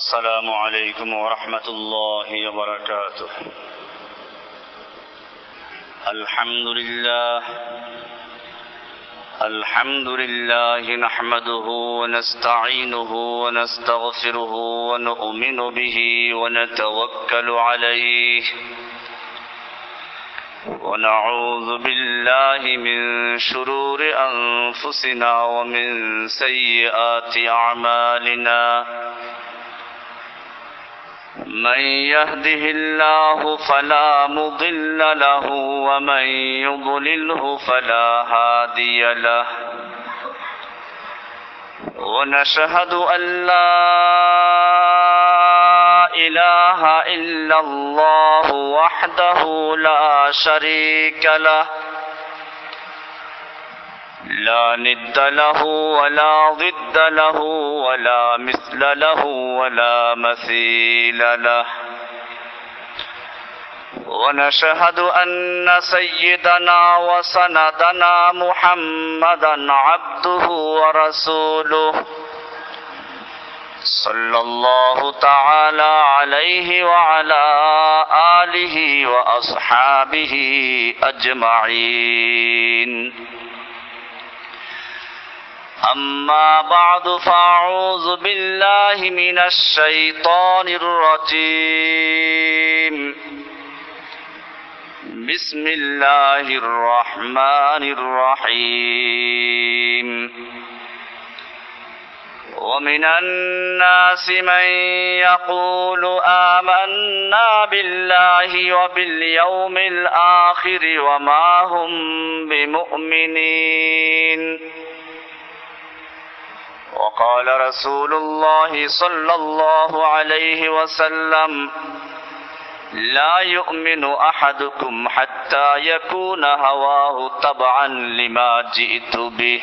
السلام عليكم ورحمة الله وبركاته. الحمد لله نحمده ونستعينه ونستغفره ونؤمن به ونتوكل عليه ونعوذ بالله من شرور أنفسنا ومن سيئات أعمالنا. من يهده الله فلا مضل له ومن يضلله فلا هادي له. ونشهد أن لا إله إلا الله وحده لا شريك له لا ند له ولا ضد له ولا مثل له ولا مثيل له. ونشهد أن سيدنا وسندنا محمدا عبده ورسوله صلى الله تعالى عليه وعلى آله وأصحابه أجمعين. أما بعد فأعوذ بالله من الشيطان الرجيم. بسم الله الرحمن الرحيم. ومن الناس من يقول آمنا بالله وباليوم الآخر وما هم بمؤمنين. وقال رسول الله صلى الله عليه وسلم: لا يؤمن أحدكم حتى يكون هواه تبعا لما جئت به.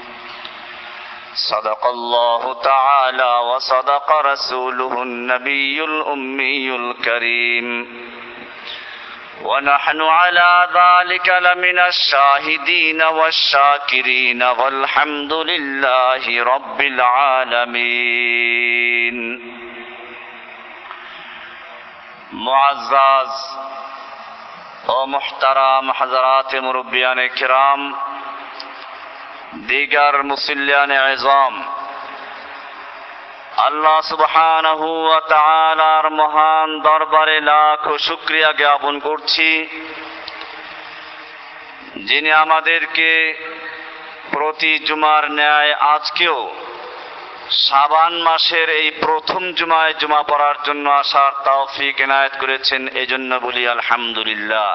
صدق الله تعالى وصدق رسوله النبي الأمي الكريم. ونحن على ذلك لمن الشاهدين والشاكرين والحمد لله رب العالمين. معزز و محترم حضرات مربیان کرام، دیگر মুসল্লিয়ান আযম, আল্লাহ সুবহানাহু ওয়া তাআলার মহান দরবারে লাখ শুকরিয়া জ্ঞাপন করছি, যিনি আমাদেরকে প্রতি জুমার ন্যায় আজকেও শাবান মাসের এই প্রথম জুমায় জুমা পড়ার জন্য আসার তৌফিক এনায়েত করেছেন। এজন্য বলি আলহামদুলিল্লাহ।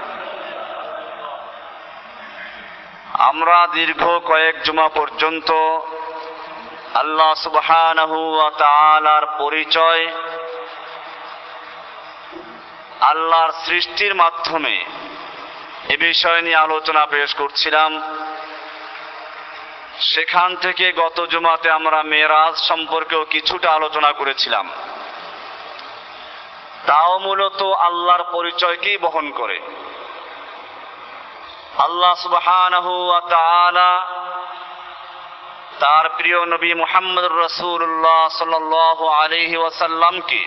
আমরা দীর্ঘ কয়েক জুমা পর্যন্ত আল্লাহ সুবহানাহু ওয়া তাআলার পরিচয়, আল্লাহর সৃষ্টির মাধ্যমে এ বিষয় নিয়ে আলোচনা পেশ করছিলাম। সেখান থেকে গত জুমাতে আমরা মেরাজ সম্পর্কেও কিছুটা আলোচনা করেছিলাম। তাও মূলত আল্লাহর পরিচয়কেই বহন করে। আল্লাহ সুবহানাহু ওয়া তাআলা তার প্রিয় নবী মুহাম্মদুর রাসূলুল্লাহ সাল্লাল্লাহু আলাইহি ওয়াসাল্লামকে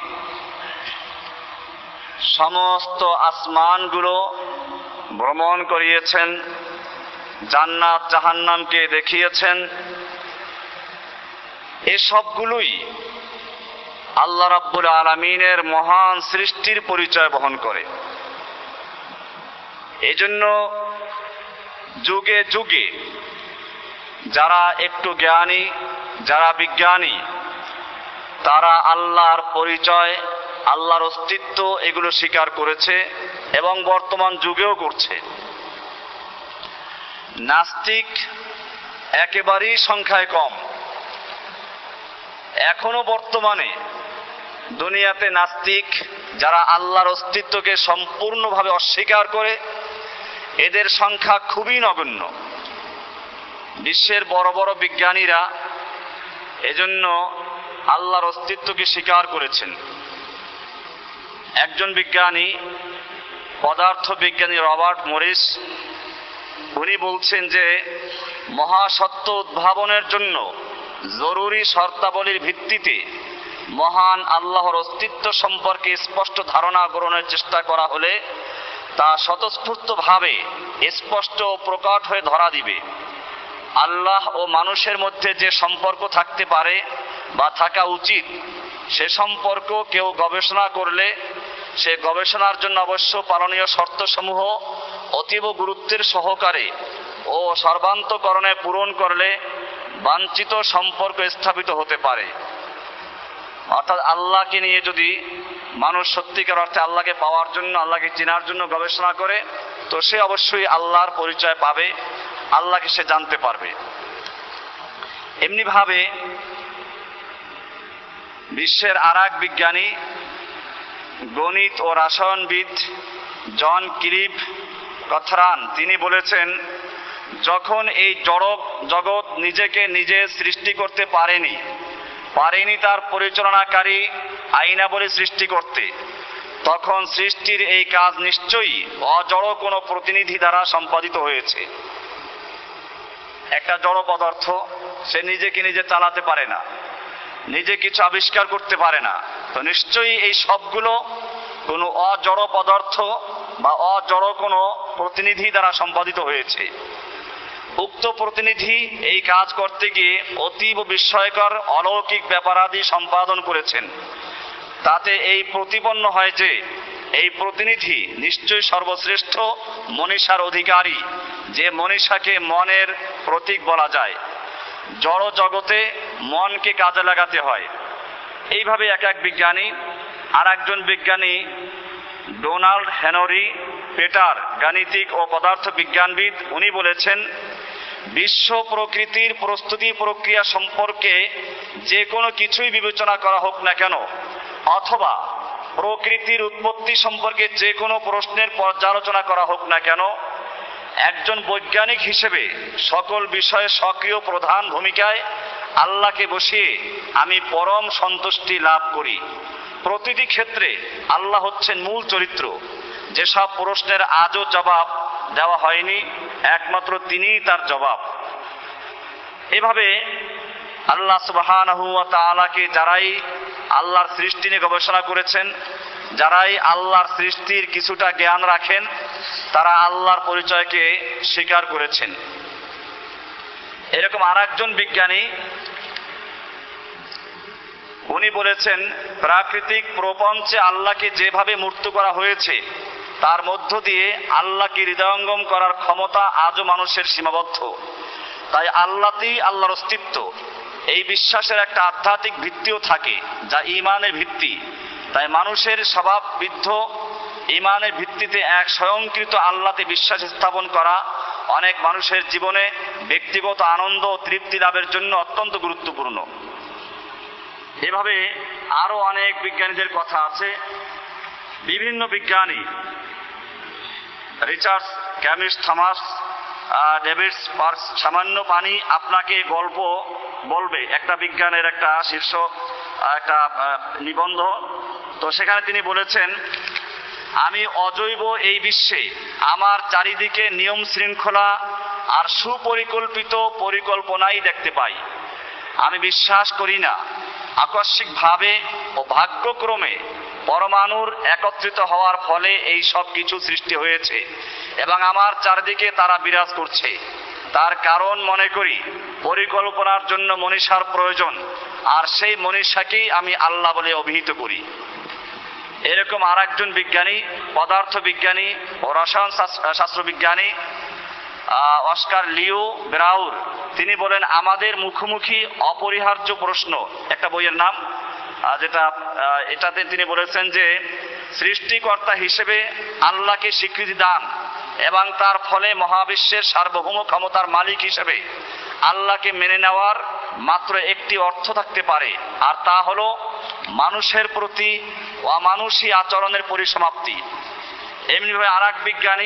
সমস্ত আসমানগুলো ভ্রমণ করিয়েছেন, জান্নাত জাহান্নামকে দেখিয়েছেন। এসবগুলোই আল্লাহ রাব্বুল আলামিনের মহান সৃষ্টির পরিচয় বহন করে। এজন্য যুগে যুগে যারা একটু জ্ঞানী, যারা বিজ্ঞানী, তারা আল্লাহর পরিচয়, আল্লাহর অস্তিত্ব এগুলো স্বীকার করেছে এবং বর্তমান যুগেও করছে। নাস্তিক একেবারেই সংখ্যায় কম। এখনো বর্তমানে দুনিয়াতে নাস্তিক, যারা আল্লাহর অস্তিত্বকে সম্পূর্ণভাবে অস্বীকার করে, এদের সংখ্যা খুবই নগণ্য। বিশ্বের বড় বড় বিজ্ঞানীরা এজন্য আল্লাহর অস্তিত্বকে স্বীকার করেছেন। একজন বিজ্ঞানী, পদার্থ বিজ্ঞানী রবার্ট মরিস, উনি বলছেন যে মহাসত্য উদ্ভাবনের জন্য জরুরি শর্তাবলীর ভিত্তিতে মহান আল্লাহর অস্তিত্ব সম্পর্কে স্পষ্ট ধারণা গ্রহণের চেষ্টা করা হলে তা স্বতঃস্ফূর্তভাবে স্পষ্ট ও প্রকট হয়ে ধরা দিবে। আল্লাহ ও মানুষের মধ্যে যে সম্পর্ক থাকতে পারে বা থাকা উচিত, সে সম্পর্ক কেউ গবেষণা করলে সে গবেষণার জন্য অবশ্য পালনীয় শর্তসমূহ অতীব গুরুত্বের সহকারে ও সর্বান্তকরণে পূরণ করলে বাঞ্ছিত সম্পর্ক স্থাপিত হতে পারে। অর্থাৎ আল্লাহকে নিয়ে যদি মানুষ সত্যিকার অর্থে আল্লাহকে পাওয়ার জন্য, আল্লাহকে চেনার জন্য গবেষণা করে, তো সে অবশ্যই আল্লাহর পরিচয় পাবে, আল্লাহকে সে জানতে পারবে। এমনিভাবে বিশ্বের আর এক বিজ্ঞানী, গণিত ও রসায়নবিদ জন ক্লিভ কথরান, তিনি বলেছেন, যখন এই জড় জগৎ নিজেকে নিজে সৃষ্টি করতে পারেনি তার পরিচালনাকারী আইনাবলী সৃষ্টি করতে, তখন সৃষ্টির এই কাজ নিশ্চয়ই অজড় কোনো প্রতিনিধি দ্বারা সম্পাদিত হয়েছে। একটা জড় পদার্থ সে নিজেকে নিজে চালাতে পারে না, নিজে কিছু আবিষ্কার করতে পারে না, তো নিশ্চয়ই এই সবগুলো কোনো অজড় পদার্থ বা অজড় কোনো প্রতিনিধি দ্বারা সম্পাদিত হয়েছে। উক্ত প্রতিনিধি এই কাজ করতে গিয়ে অতীব বিস্ময়কর অলৌকিক ব্যাপারাদি সম্পাদন করেছেন। তাতে এই প্রতিপন্ন হয় যে এই প্রতিনিধি নিশ্চয়ই সর্বশ্রেষ্ঠ মনীষার অধিকারী, যে মনীষাকে মনের প্রতীক বলা যায়। জড় জগতে মনকে কাজে লাগাতে হয়। এইভাবে এক এক বিজ্ঞানী, আর একজন বিজ্ঞানী ডোনাল্ড হেনরি পেটার, গাণিতিক ও পদার্থ বিজ্ঞানবিদ, উনি বলেছেন, বিশ্ব প্রকৃতির প্রস্তুতি প্রক্রিয়া সম্পর্কে যে কোনো কিছুই বিবেচনা করা হোক না কেন, অথবা প্রকৃতির উৎপত্তি সম্পর্কে যে কোনো প্রশ্নের পর্যালোচনা করা হোক না কেন, একজন বৈজ্ঞানিক হিসেবে সকল বিষয়ে সক্রিয় প্রধান ভূমিকায় আল্লাহকে বসিয়ে আমি পরম সন্তুষ্টি লাভ করি। প্রতিটি ক্ষেত্রে আল্লাহ হচ্ছেন মূল চরিত্র। যেসব প্রশ্নের আজও জবাব দেওয়া হয়নি, একমাত্র তিনিই তার জবাব। এভাবে আল্লাহ সুবহানাহু ওয়া তাআলাকে যারাই আল্লাহর সৃষ্টি নিয়ে গবেষণা করেছেন, যারাই আল্লাহর সৃষ্টির কিছুটা জ্ঞান রাখেন, তারা আল্লাহর পরিচয়কে স্বীকার করেছেন। এরকম আর একজন বিজ্ঞানী, উনি বলেছেন, প্রাকৃতিক প্রপঞ্চে আল্লাহকে যেভাবে মূর্ত করা হয়েছে, তার মধ্য দিয়ে আল্লাহকে হৃদয়ঙ্গম করার ক্ষমতা আজও মানুষের সীমাবদ্ধ। তাই আল্লাহতেই আল্লাহর অস্তিত্ব, এই বিশ্বাসের একটা আধ্যাত্মিক ভিত্তিও থাকে, যা ঈমানের ভিত্তি। তাই মানুষের স্বভাববিদ্ধ ঈমানের ভিত্তিতে এক স্বয়ংকৃত আল্লাহতে বিশ্বাস স্থাপন করা অনেক মানুষের জীবনে ব্যক্তিগত আনন্দ ও তৃপ্তি লাভের জন্য অত্যন্ত গুরুত্বপূর্ণ। এভাবে আরো অনেক বিজ্ঞানীদের কথা আছে। বিভিন্ন বিজ্ঞানী, রিচার্ড ক্যামিস, থমাস ডেভিডস পার্স, সামান্য পানি আপনাকে গল্প বলবে, একটা বিজ্ঞানের একটা শীর্ষ একটা নিবন্ধ। তো সেখানে তিনি বলেছেন, আমি অজৈব এই বিশ্বে আমার চারিদিকে নিয়ম শৃঙ্খলা আর সুপরিকল্পিত পরিকল্পনাই দেখতে পাই। আমি বিশ্বাস করি না আকস্মিকভাবে ও ভাগ্যক্রমে পরমাণুর একত্রিত হওয়ার ফলে এই সব কিছু সৃষ্টি হয়েছে এবং আমার চারদিকে তারা বিরাজ করছে। তার কারণ মনে করি পরিকল্পনার জন্য মনীষার প্রয়োজন, আর সেই মনীষাকেই আমি আল্লাহ বলে অভিহিত করি। এরকম আর একজন বিজ্ঞানী, পদার্থ বিজ্ঞানী ও রসায়ন শাস্ত্রবিজ্ঞানী অস্কার লিও ব্রাউর, তিনি বলেন, আমাদের মুখোমুখি অপরিহার্য প্রশ্ন, একটা বইয়ের নাম, এটাতে তিনি বলেছেন যে সৃষ্টিকর্তা হিসেবে আল্লাহকে স্বীকৃতি দান এবং তার ফলে মহাবিশ্বের সার্বভৌম ক্ষমতার মালিক হিসেবে আল্লাহকে মেনে নেওয়ার মাত্র একটি অর্থ থাকতে পারে, আর তা হলো মানুষের প্রতি অমানুষী আচরণের পরিসমাপ্তি। এমনিভাবে আর এক বিজ্ঞানী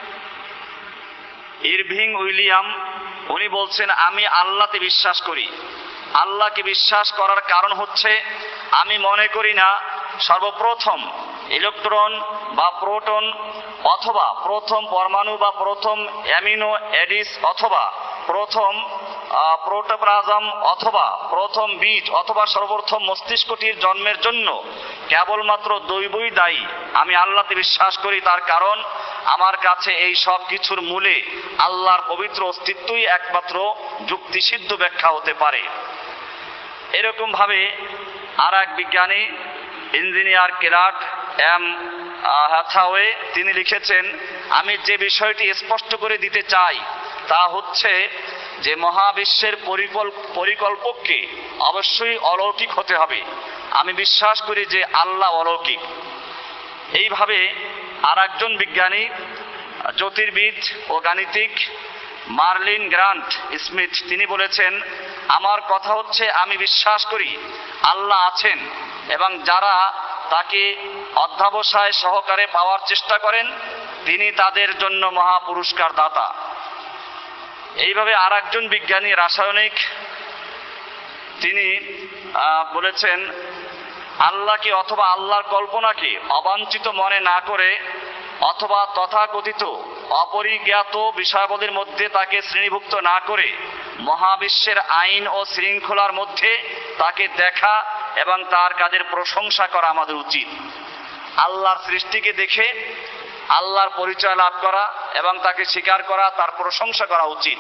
ইরভিং উইলিয়াম, উনি বলছেন, আমি আল্লাহতে বিশ্বাস করি। আল্লাহকে বিশ্বাস করার কারণ হচ্ছে, আমি মনে করি না সর্বপ্রথম ইলেকট্রন বা প্রোটন অথবা প্রথম পরমাণু বা প্রথম অ্যামিনো অ্যাসিড অথবা প্রথম প্রোটোপ্লাজম অথবা প্রথম বীজ অথবা সর্বপ্রথম মস্তিষ্কটির জন্মের জন্য কেবলমাত্র দৈবই দায়ী, আমি আল্লাহতে বিশ্বাস করি। তার কারণ আমার কাছে এই সব কিছুর মূলে আল্লাহর পবিত্র অস্তিত্বই একমাত্র যুক্তিসিদ্ধ ব্যাখ্যা হতে পারে। এরকম ভাবে আর এক বিজ্ঞানী ইঞ্জিনিয়ার কেরাট এম হ্যাথাওয়ে তিনি লিখেছেন, আমি যে বিষয়টি স্পষ্ট করে দিতে চাই তা হচ্ছে যে মহাবিশ্বের পরিকল্পককে অবশ্যই অলৌকিক হতে হবে। আমি বিশ্বাস করি যে আল্লাহ অলৌকিক। এইভাবে আর একজন বিজ্ঞানী জ্যোতির্বিদ ও গাণিতিক মার্লিন গ্রান্ট স্মিথ তিনি বলেছেন, আমার কথা হচ্ছে আমি বিশ্বাস করি আল্লাহ আছেন এবং যারা তাকে অধ্যবসায় সহকারে পাওয়ার চেষ্টা করেন তিনি তাদের জন্য মহা পুরস্কার দাতা। এইভাবে আর একজন বিজ্ঞানী রাসায়নিক তিনি বলেছেন, আল্লাহকে অথবা আল্লাহর কল্পনাকে অবাঞ্ছিত মনে না করে অথবা তথাকথিত অপরিজ্ঞাত বিষয়াবলীর মধ্যে তাকে শ্রেণীভুক্ত না করে মহাবিশ্বের আইন ও শৃঙ্খলার মধ্যে তাকে দেখা এবং তার কাজের প্রশংসা করা আমাদের উচিত। আল্লাহর সৃষ্টিকে দেখে আল্লাহর পরিচয় লাভ করা এবং তাকে স্বীকার করা, তার প্রশংসা করা উচিত।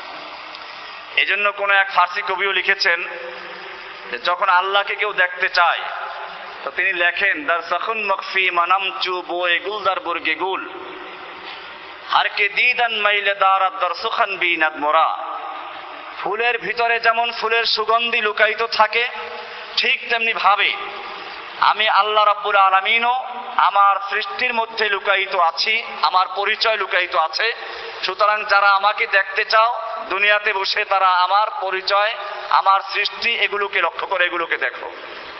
এজন্য কোনো এক ফার্সি কবিও লিখেছেন, যখন আল্লাহকে কেউ দেখতে চায় তো তিনি লেখেন, দার সখন মকফি মানাম চু বোয়ে গুলদার বুর্গে গুল হারকে দিদান মাইলে দারাত দার সুখান বিনাদ মোরা। ফুলের ভিতরে যেমন ফুলের সুগন্ধি লুকায়িত থাকে ঠিক তেমনি ভাবে আমি আল্লাহ রাব্বুল আলামিনও আমার সৃষ্টির মধ্যে লুকায়িত আছি, আমার পরিচয় লুকায়িত আছে। সুতরাং যারা আমাকে দেখতে চাও দুনিয়াতে বসে তারা আমার পরিচয়, আমার সৃষ্টি এগুলোকে লক্ষ্য করে এগুলোকে দেখো।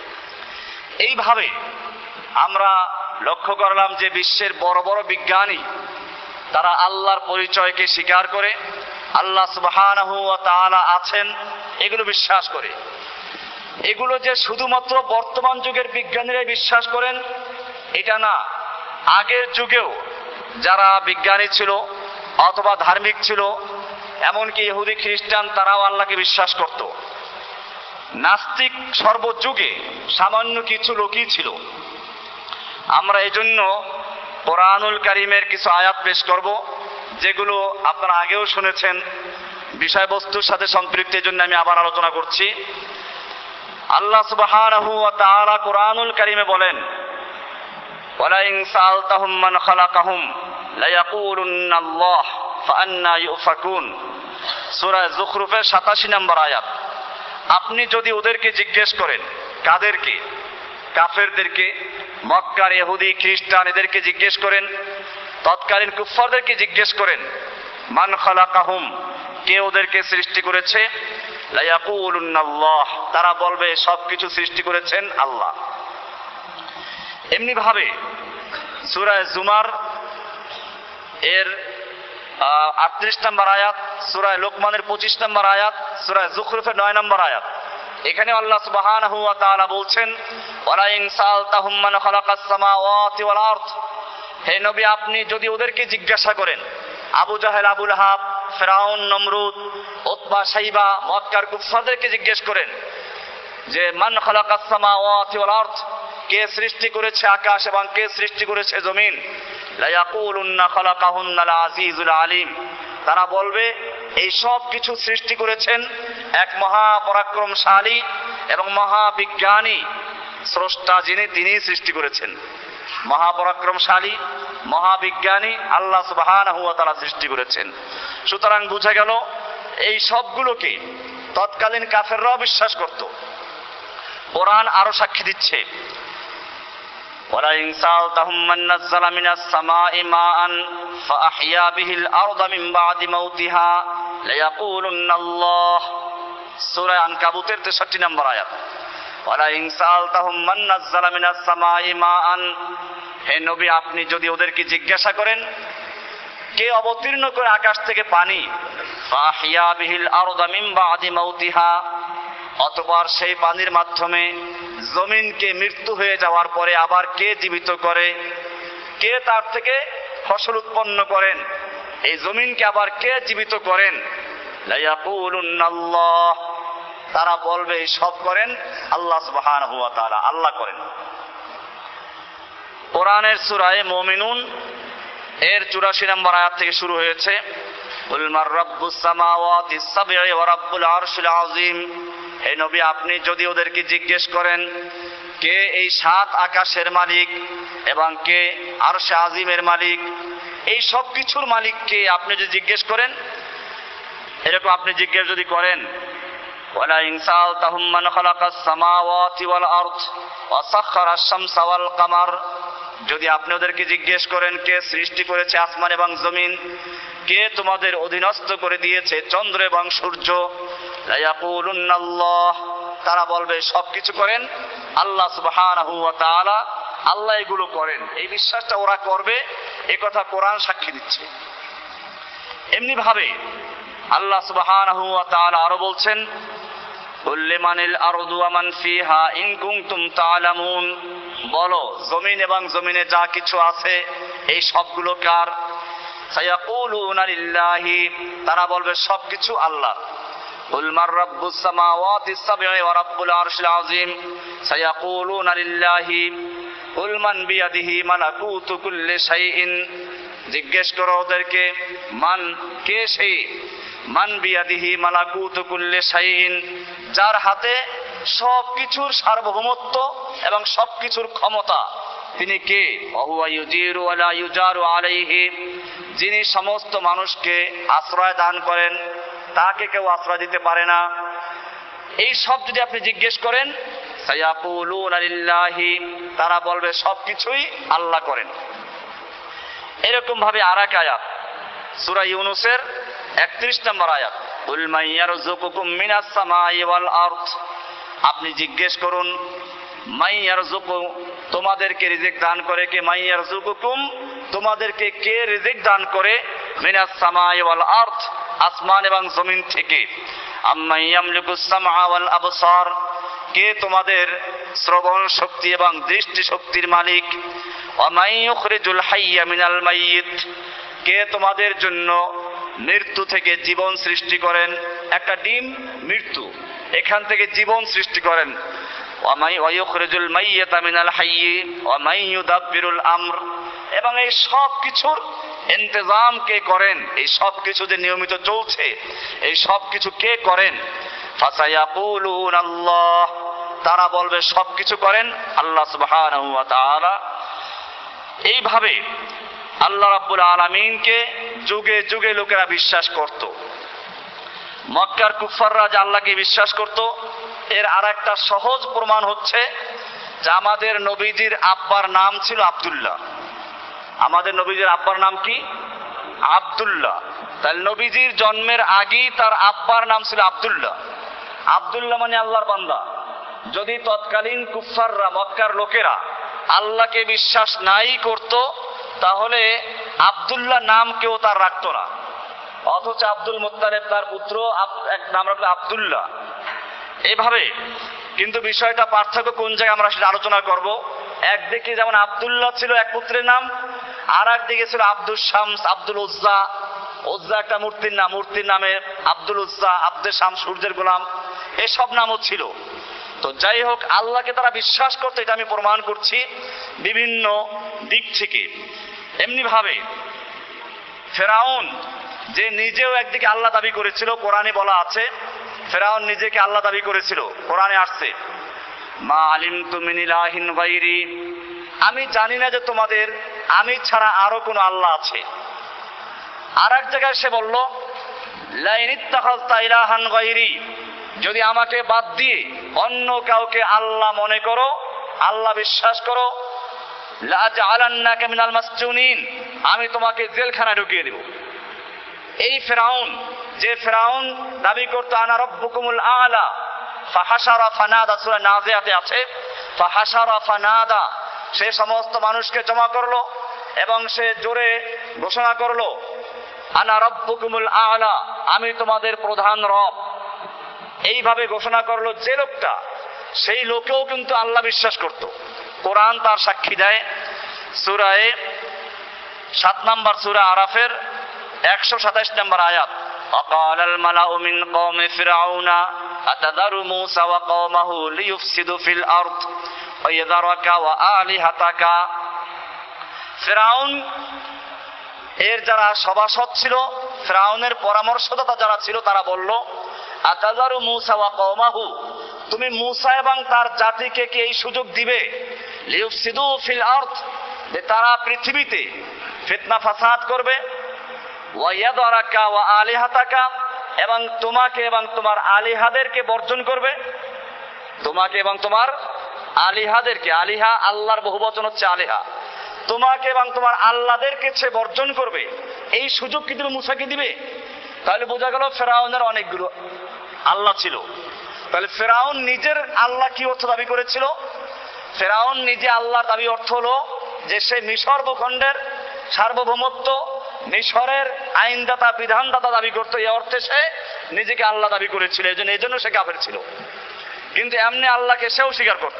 এইভাবে আমরা লক্ষ্য করলাম যে বিশ্বের বড় বড় বিজ্ঞানী তারা আল্লাহর পরিচয়কে স্বীকার করে, আল্লাহ সুবহানাহু ওয়া তাআলা আছেন এগুলো বিশ্বাস করে। এগুলো যে শুধুমাত্র বর্তমান যুগের বিজ্ঞানীরাই বিশ্বাস করেন এটা না, আগের যুগেও যারা বিজ্ঞানী ছিল অথবা ধার্মিক ছিল, এমনকি ইহুদি খ্রিস্টান, তারাও আল্লাহকে বিশ্বাস করত। নাস্তিক সর্বযুগে সামান্য কিছু লোকই ছিল। আমরা এজন্য কোরআনুল কারীমের কিছু আয়াত পেশ করব যেগুলো আপনারা আগেও শুনেছেন, বিষয়বস্তুর সাথে সম্পৃক্ত, এজন্য আমি আবার আলোচনা করছি। আল্লাহ সুবহানাহু ওয়া তাআলা কোরআনুল কারীমে বলেন, ওয়ালা ইন সাআলতাহুম মান খালাকাহুম লা ইয়াকুলুন্নাল্লাহ ফাআন্না ইউফাকুন। সূরা যুখরুফের 87 নম্বর আয়াত। আপনি যদি ওদেরকে জিজ্ঞেস করেন, কাদেরকে? কাফেরদেরকে, মক্কার ইহুদি খ্রিস্টান এদেরকে জিজ্ঞেস করেন, তৎকালীন কুফফারদেরকে জিজ্ঞেস করেন, মান খালাকাহুম, কে ওদেরকে সৃষ্টি করেছে? লা ইয়াকুলুন্নাল্লাহ, তারা বলবে সবকিছু সৃষ্টি করেছেন আল্লাহ। এমনি ভাবে সূরা জুমার এর 38 নম্বর আয়াত, সূরা লোকমানের 25 নম্বর আয়াত, সূরা যুখরুফের 9 নম্বর আয়াত, এখানে আল্লাহ সুবহানাহু ওয়া তাআলা বলছেন, ওয়ালা ইন সাআলতাহুম মান খালাকাস সামাওয়াতি ওয়াল আরদ। হে নবী, আপনি যদি ওদেরকে জিজ্ঞাসা করেন, Abu Jahl, Abu Lahab, Firaun, Nimrod, Utbah, Shaybah, মক্কার কুফফারদেরকে জিজ্ঞেস করেন যে মান খালাকাস সামাওয়াতি ওয়াল আরদ, কে সৃষ্টি করেছে আকাশ এবং কে সৃষ্টি করেছে জমিন? লা ইয়াকুলুন্না খালাকাহুন্নাল আজিজুল আলিম, তারা বলবে এই সব কিছু সৃষ্টি করেছেন এক মহাপরাক্রমশালী এবং মহাবিজ্ঞানী স্রষ্টা যিনি, তিনি সৃষ্টি করেছেন। মহাপরাক্রমশালী, মহাবিজ্ঞানী আল্লাহ সুবহানাহু ওয়া তাআলা সৃষ্টি করেছেন। সুতরাং বুঝা গেল এই সবগুলোকে তৎকালীন কাফেররাও বিশ্বাস করত। কোরআন আরো সাক্ষী দিচ্ছে, ওয়ালা ইন সাআলতাহুম মান নাযালা মিনাস সামাই মাআন ফাআহইয়া বিহিল আরদা মিন বাদি মাউতিহা লা ইয়াকুলুন্নাল্লাহ। সূরা আনকাবুতের 63 নম্বর আয়াত। ওয়ালা ইন সাআলতাহুম মান নাযালা মিনাস সামাই মাআন, হে নবী, আপনি যদি ওদেরকে জিজ্ঞাসা করেন কে অবতীর্ণ করে আকাশ থেকে পানি, ফাআহইয়া বিহিল আরদা মিন বাদি মাউতিহা, অতঃপর সেই পানির মাধ্যমে জমিনকে মৃত্যু হয়ে যাওয়ার পরে আবার কে জীবিত করে, কে তার থেকে ফসল উৎপন্ন করেন, এই জমিনকে আবার কে জীবিত করেন, লায়াকুলুন্নাল্লাহ, তারা বলবে সব করেন আল্লাহ সুবহানাহু ওয়া তাআলা, আল্লাহ করেন। কোরআনের সূরা মুমিনুন এর 84 নম্বর আয়াত থেকে শুরু হয়েছে, কুল মার রাব্বুস সামাওয়াতিস সাব'i ওয়া রাব্বুল আরশিল আযীম। হে নবী, আপনি যদি ওদেরকে জিজ্ঞেস করেন কে এই 7 আকাশের মালিক এবং কে আরশে আজিমের মালিক, এই সব কিছুর মালিক কে, আপনি যদি জিজ্ঞেস করেন, এরকম আপনি জিজ্ঞেস যদি করেন, ওয়ালা ইন সাআলতাহুম মান খালাকাস সামাওয়াতি ওয়াল আরদ ওয়া সাখখারাশ শামসা ওয়াল কামার, যদি আপনি ওদেরকে জিজ্ঞেস করেন কে সৃষ্টি করেছে আসমান এবং জমিন, কে তোমাদের অধীনস্থ করে দিয়েছে চন্দ্র এবং সূর্য, লায়াকুলুন্নাল্লাহ, তারা বলবে সবকিছু করেন আল্লাহ সুবহানাহু ওয়া তাআলা, আল্লাহ এগুলো করেন। এই বিশ্বাসটা ওরা করবে, এই কথা কোরআন সাক্ষী দিচ্ছে। এমনি ভাবে আল্লাহ সুবহানাহু ওয়া তাআলা আরো বলছেন, কুল লিমানিল আরদু ওয়া মান ফিহা ইন কুনতুম তা'লামুন, বলো জমিন এবং জমিনে যা কিছু আছে এই সবগুলো কার? সায়াকুলুনা লিল্লাহি, তারা বলবে সবকিছু আল্লাহর। কুল মার রাব্বুস সামাওয়াতিস সাব'i ওয়া রাব্বুল আরশিল আযীম, সায়াকুলুনা লিল্লাহি। কুল মান বিয়াদিহি মালাকুতু কুল্লি শাইইন, জিজ্ঞেস করো ওদেরকে মান, কে সেই? মান বিয়াদিহি মালাকুতু কুল্লি শাইইন, যার হাতে সবকিছুর সার্বভৌমত্ব এবং সবকিছুর ক্ষমতা, তিনি কে? ওয়া ইউজিরু ওয়া লা ইউজারু আলাইহি, যিনি সমস্ত মানুষকে আশ্রয় দান করেন, তাকে কেউ আশ্রয় দিতে পারে না। এই সব যদি আপনি জিজ্ঞেস করেন, সায়াকুলুনা লিল্লাহি, তারা বলবে সবকিছুই আল্লাহ করেন। এরকম ভাবে আরেক আয়াত সূরা ইউনূসের 31 নম্বর আয়াত, কুল মান ইয়ারযুকুকুম মিনাস সামাই ওয়াল আরদ, আপনি জিজ্ঞেস করুন মান ইয়ারযুকু, তোমাদেরকে রিজিক দান করে কে? মান ইয়ারযুকুকুম, তোমাদেরকে কে রিজিক দান করে? মিনাস সামাই ওয়াল আরদ, আসমান এবং জমিন থেকে। আম্মান ইয়ামলিকুস সামআ ওয়াল আবসার, কে তোমাদের শ্রবণ শক্তি এবং দৃষ্টি শক্তির মালিক? ওয়া মান ইউখরিজুল হাইয়্যা মিনাল মাইয়িত, কে তোমাদের জন্য মৃত্যু থেকে জীবন সৃষ্টি করেন? একটা ডিম মৃত্যু, এখান থেকে জীবন সৃষ্টি করেন। ওয়া ইউখরিজুল মাইয়্যাতা মিনাল হাইয়্যি ওয়া মান ইউদাব্বিরুল আমর, এবং এই সব কিছুর ইন্তজাম কে করেন? এই সব কিছু যে নিয়মিত চলছে, এই সব কিছু কে করেন? ফাসায়াকুলুনাল্লাহ, তারা বলবে সবকিছু করেন আল্লাহ সুবহানাহু ওয়া তাআলা। এইভাবে আল্লাহ রাব্বুল আলামিনকে যুগে যুগে লোকেরা বিশ্বাস করত। মক্কার কুফাররা যে আল্লাহকে বিশ্বাস করত, এর আরেকটা সহজ প্রমাণ হচ্ছে যে আমাদের নবীজির আব্বার নাম ছিল আব্দুল্লাহ। আমাদের নবীজির আব্বার নাম কি? আব্দুল্লাহ। তাহলে নবীজির জন্মের আগেই তার আব্বার নাম ছিল আব্দুল্লাহ। আব্দুল্লাহ মানে আল্লাহর বান্দা। যদি তৎকালীন কুফাররা, মক্কার লোকেরা আল্লাহকে বিশ্বাস নাই করত, তাহলে আব্দুল্লাহ নাম কেউ তার রাখতো না। অথচ আব্দুল মুত্তালিব তার পুত্র এক নাম রাখলো আব্দুল্লাহ। এইভাবে কিন্তু বিষয়টা পার্থক্য কোন জায়গায় আমরা সেটা আলোচনা করব। একদিকে যেমন আব্দুল্লাহ ছিল এক পুত্রের নাম, আর একদিকে ছিল আব্দুল শামস, আব্দুল উজ্জা। উজ্জা একটা মূর্তির নাম, মূর্তির নামে আব্দুল উজ্জা, আব্দুল শামস সূর্যের গোলাম, এসব নামও ছিল। তো যাই হোক, আল্লাহকে তারা বিশ্বাস করতো, এটা আমি প্রমাণ করছি বিভিন্ন দিক থেকে। এমনি ভাবে ফেরাউন যে নিজেও একদিকে আল্লাহ দাবি করেছিল, কোরআনে বলা আছে ফেরাউন নিজেকে আল্লাহ দাবি করেছিল, কোরআনে আসছে মা আলিমতু মিন ইলাহিন গায়রি, আমি জানি না যে তোমাদের আমি ছাড়া আরো কোনো আল্লাহ আছে। আর এক জায়গায় সে বলল লাইন ইত্তাখাযতা ইলাহান গায়রি, যদি আমাকে বাদ দিয়ে অন্য কাউকে আল্লাহ মনে করো, আল্লাহ বিশ্বাস করো, লা জাআলান্নাকা মিনাল মাসজুনিন, আমি তোমাকে জেলখানায় ঢুকিয়ে দেব। এই ফেরাউন, যে ফেরাউন দাবি করতো আনা রব্বুকুমুল আলা, ফাহাশারা ফানাদা, সূরা নাজিয়াতে আছে ফাহাশারা ফানাদা, সে সমস্ত মানুষকে জমা করলো এবং সে জোরে ঘোষণা করলো আনা রব্বুকুমুল আলা, আমি তোমাদের প্রধান রব। এইভাবে ঘোষণা করলো যে লোকটা, সেই লোকেও কিন্তু আল্লাহ বিশ্বাস করত। কোরআন তার সাক্ষী দেয়। সূরায়ে 7 নম্বর সূরা আরাফের 127 নম্বর আয়াত, وقال الملأ من قوم فرعون أتذر موسى وقومه ليفسدوا في الأرض ويذرك وآلهتك। ফিরআউন এর যারা সভাসদ ছিল, ফিরআউনের পরামর্শদাতা যারা ছিল, তারা বলল, আতাযারু মূসা ওয়া কওমাহু, তুমি মূসা এবং তার জাতিকে কি এই সুযোগ দিবে, লিউফসিদু ফিল আরদ, যে তারা পৃথিবীতে ফিতনা ফাসাদ করবে, ওয়া ইয়াদারাকা ওয়া আলিহাতাকা, এবং তোমাকে এবং তোমার আলিহাদেরকে বর্জন করবে, তোমাকে এবং তোমার আলিহাদেরকে, আলিহা আল্লাহর বহুবচন হচ্ছে আলিহা, তোমাকে এবং তোমার আল্লাহদেরকে সে বর্জন করবে, এই সুযোগ কি তুমি মূসাকে দিবে? তাহলে বোঝা গেল ফেরাউনের অনেকগুলো আল্লাহ ছিল। তাহলে ফেরাউন নিজের আল্লাহ কি অর্থ দাবি করেছিল? ফেরাউন নিজে আল্লাহর দাবি অর্থ হলো যে সে মিশর ভূখণ্ডের সার্বভৌমত্ব, মিশরের আইনদাতা বিধানদাতা দাবি করতো, এই অর্থে সে নিজেকে আল্লাহ দাবি করেছিল, এই জন্য সে কাফের ছিল। কিন্তু এমনি আল্লাহকে সেও স্বীকার করত।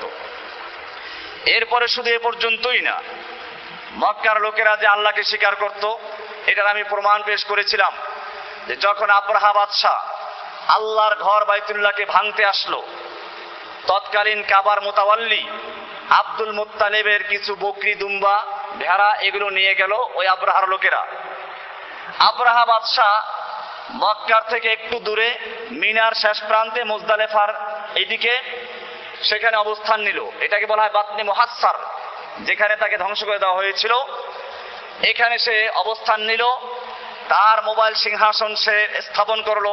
এরপরে শুধু এ পর্যন্তই না, মক্কার লোকেরা যে আল্লাহকে স্বীকার করত, এটার আমি প্রমাণ পেশ করেছিলাম যে যখন আব্রাহা বাদশাহ আল্লাহর ঘর বাইতুল্লাহকে ভাঙতে আসলো, তৎকালীন কাবার মোতাওয়াল্লি আব্দুল মুত্তালিবের কিছু বকরি, দুম্বা, ভেড়া এগুলো নিয়ে গেল ওই আব্রাহার লোকেরা। আব্রাহা বাদশাহ মক্কার থেকে একটু দূরে মিনার শেষ প্রান্তে মুজদালেফার এইদিকে সেখানে অবস্থান নিল। এটাকে বলা হয় বাতনি মুহাসসার, যেখানে তাকে ধ্বংস করে দেওয়া হয়েছিল। এখানে সে অবস্থান নিল, তার মোবাইল সিংহাসন সে স্থাপন করলো।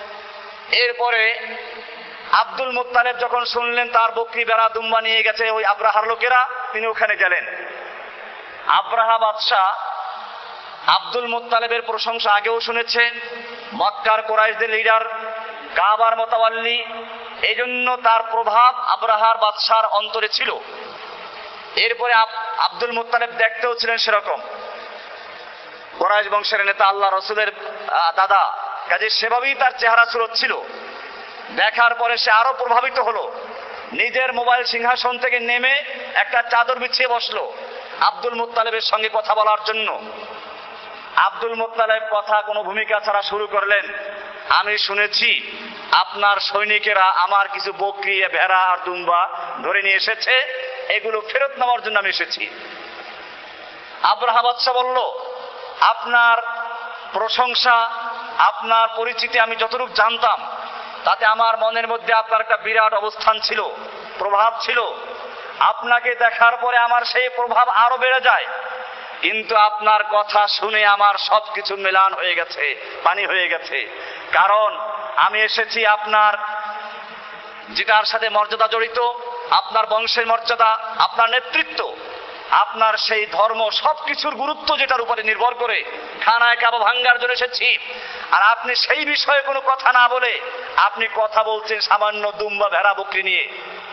এরপরে আব্দুল মুত্তালিব যখন শুনলেন তার বকরি, বেড়া, দুম্বা নিয়ে গেছে ওই আব্রাহার লোকেরা, তিনি ওখানে গেলেন। আব্রাহা বাদশাহ আব্দুল মুত্তালিবের প্রশংসা আগেও শুনেছেন, মক্কার কুরাইশদের লিডার, কাবার মোতাওয়াল্লি, এই জন্য তার প্রভাব আব্রাহার বাদশার অন্তরে ছিল। এরপরে আব্দুল মুত্তালিব দেখতেও ছিলেন সেরকম, কুরাইশ বংশের নেতা, আল্লাহ রসুলের দাদা, কাজে সেভাবেই তার চেহারা সুরত ছিল। দেখার পরে সে আরো প্রভাবিত হলো, নিজের মোবাইল সিংহাসন থেকে নেমে একটা চাদর বিছিয়ে বসলো আব্দুল মুত্তালিবের সঙ্গে কথা বলার জন্য। আব্দুল মুত্তালিব কথা কোনো ভূমিকা ছাড়া শুরু করলেন, আমি শুনেছি আপনার সৈনিকেরা আমার কিছু বকরি, ভেড়া আর দুম্বা ধরে নিয়ে এসেছে, এগুলো ফেরত নেওয়ার জন্য আমি এসেছি। আব্রাহা বাদশাহ বলল, আপনার প্রশংসা, আপনার পরিচিতি আমি যতটুকু জানতাম, তাতে আমার মনের মধ্যে আপনার একটা বিরাট অবস্থান ছিল, প্রভাব ছিল। আপনাকে দেখার পরে আমার সেই প্রভাব আরো বেড়ে যায়, কিন্তু আপনার কথা শুনে আমার সবকিছু মেলান হয়ে গেছে, পানি হয়ে গেছে। কারণ আমি এসেছি আপনার যেটার সাথে মর্যাদা জড়িত, আপনার বংশের মর্যাদা, আপনার নেতৃত্ব, আপনার সেই ধর্ম, সবকিছুর গুরুত্ব যেটার উপরে নির্ভর করে খানায় কাবা ভাঙ্গার জন্য এসেছি। আর আপনি সেই বিষয়ে কোনো কথা না বলে আপনি কথা বলছেন সামান্য দুম্বা, ভেড়া, বকরি নিয়ে।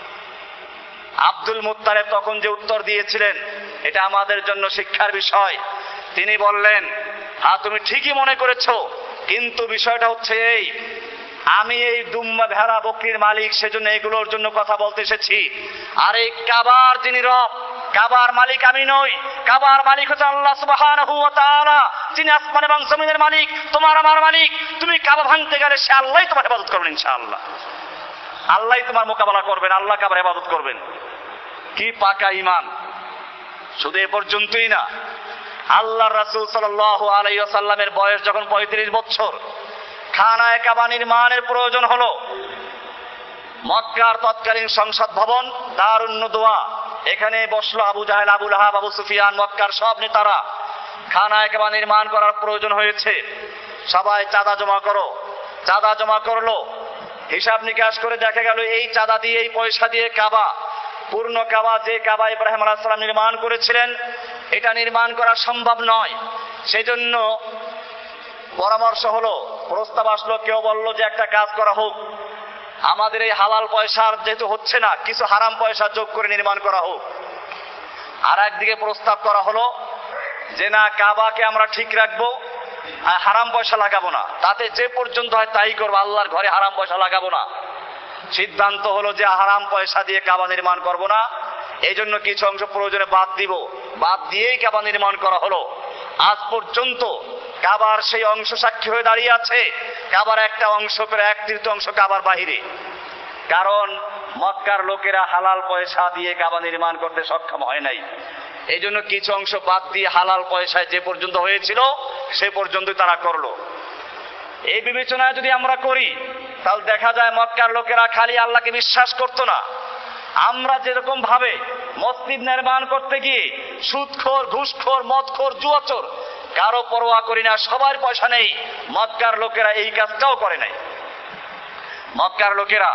আব্দুল মুত্তালিব তখন যে উত্তর দিয়েছিলেন, এটা আমাদের জন্য শিক্ষার বিষয়। তিনি বললেন, হ্যাঁ তুমি ঠিকই মনে করেছো, কিন্তু বিষয়টা হচ্ছে এই, আমি এই দুম্বা, ভেড়া, বকরির মালিক, সেজন্য এগুলোর জন্য কথা বলতে এসেছি। আর এই কাবার যিনি রব, কাবার মালিক আমি নই, কাবার মালিক হচ্ছে আল্লাহ সুবহানাহু ওয়া তাআলা, যিনি আসমান এবং জমিনের মালিক, তোমার আমার মালিক। তুমি কাবা ভাঙতে গেলে সে আল্লাহই তোমার ইবাদত করবেন, ইনশাআল্লাহ আল্লাহই তোমার মোকাবেলা করবেন, আল্লাহ কাবার ইবাদত করবেন। কি পাকা ঈমান! শুধু এ পর্যন্তই না, আল্লাহর রাসূল সাল্লাল্লাহু আলাইহি ওয়াসাল্লামের বয়স যখন 35 বছর, খানায়ে কাবা নির্মাণের প্রয়োজন হলো। মক্কার তৎকালীন সংসদ ভবন দারুন নদওয়া, এখানে বসলো আবু জাহেল, আবু লাহাব, আবু সুফিয়ান, মক্কার সব নেতারা। খানায়ে কাবা নির্মাণ করার প্রয়োজন হয়েছে, সবাই চাঁদা জমা করো। চাঁদা জমা করলো, হিসাব নিকাশ করে দেখা গেল এই চাঁদা দিয়ে, এই পয়সা দিয়ে কাবা, পূর্ণ কাবা, যে কাবা ইব্রাহিম আলাইহিস সালাম নির্মাণ করেছিলেন, এটা নির্মাণ করা সম্ভব নয়। সেজন্য পরামর্শ হলো, প্রস্তাব আসলো, কেউ বললো যে একটা কাজ করা হোক, আমাদের এই হালাল পয়সার যেহেতু হচ্ছে না, কিছু হারাম পয়সা যোগ করে নির্মাণ করা হোক। আর একদিকে প্রস্তাব করা হলো যে না, কাবাকে আমরা ঠিক রাখবো, হারাম পয়সা লাগাবো না, তাতে যে পর্যন্ত হয় তাই করবো, আল্লাহর ঘরে হারাম পয়সা লাগাবো না। সিদ্ধান্ত হলো যে হারাম পয়সা দিয়ে কাবা নির্মাণ করব না, এই জন্য কিছু অংশ প্রয়োজনে বাদ দিব, বাদ দিয়েই কাবা নির্মাণ করা হলো। আজ পর্যন্ত কাবার সেই অংশ সাক্ষী হয়ে দাঁড়িয়ে আছে। কাবার একটা অংশ, প্রায় 1/3 কাবার বাহিরে। কারণ মক্কার লোকেরা হালাল পয়সা দিয়ে কাবা নির্মাণ করতে সক্ষম হয় নাই। এই জন্য কিছু অংশ বাদ দিয়ে হালাল পয়সায় যে পর্যন্ত হয়েছিল সে পর্যন্তই তারা করলো। এই বিবেচনায় যদি আমরা করি তাহলে দেখা যায় মক্কার লোকেরা খালি আল্লাহকে বিশ্বাস করতো না। আমরা যেরকম ভাবে মসজিদ নির্মাণ করতে গিয়ে সুদখোর, ঘুষখোর, মদখোর, জুয়াচোর কারো পরোয়া করি না, সবার পয়সা নেই, মক্কার লোকেরা এই কাজটাও করে নাই। মক্কার লোকেরা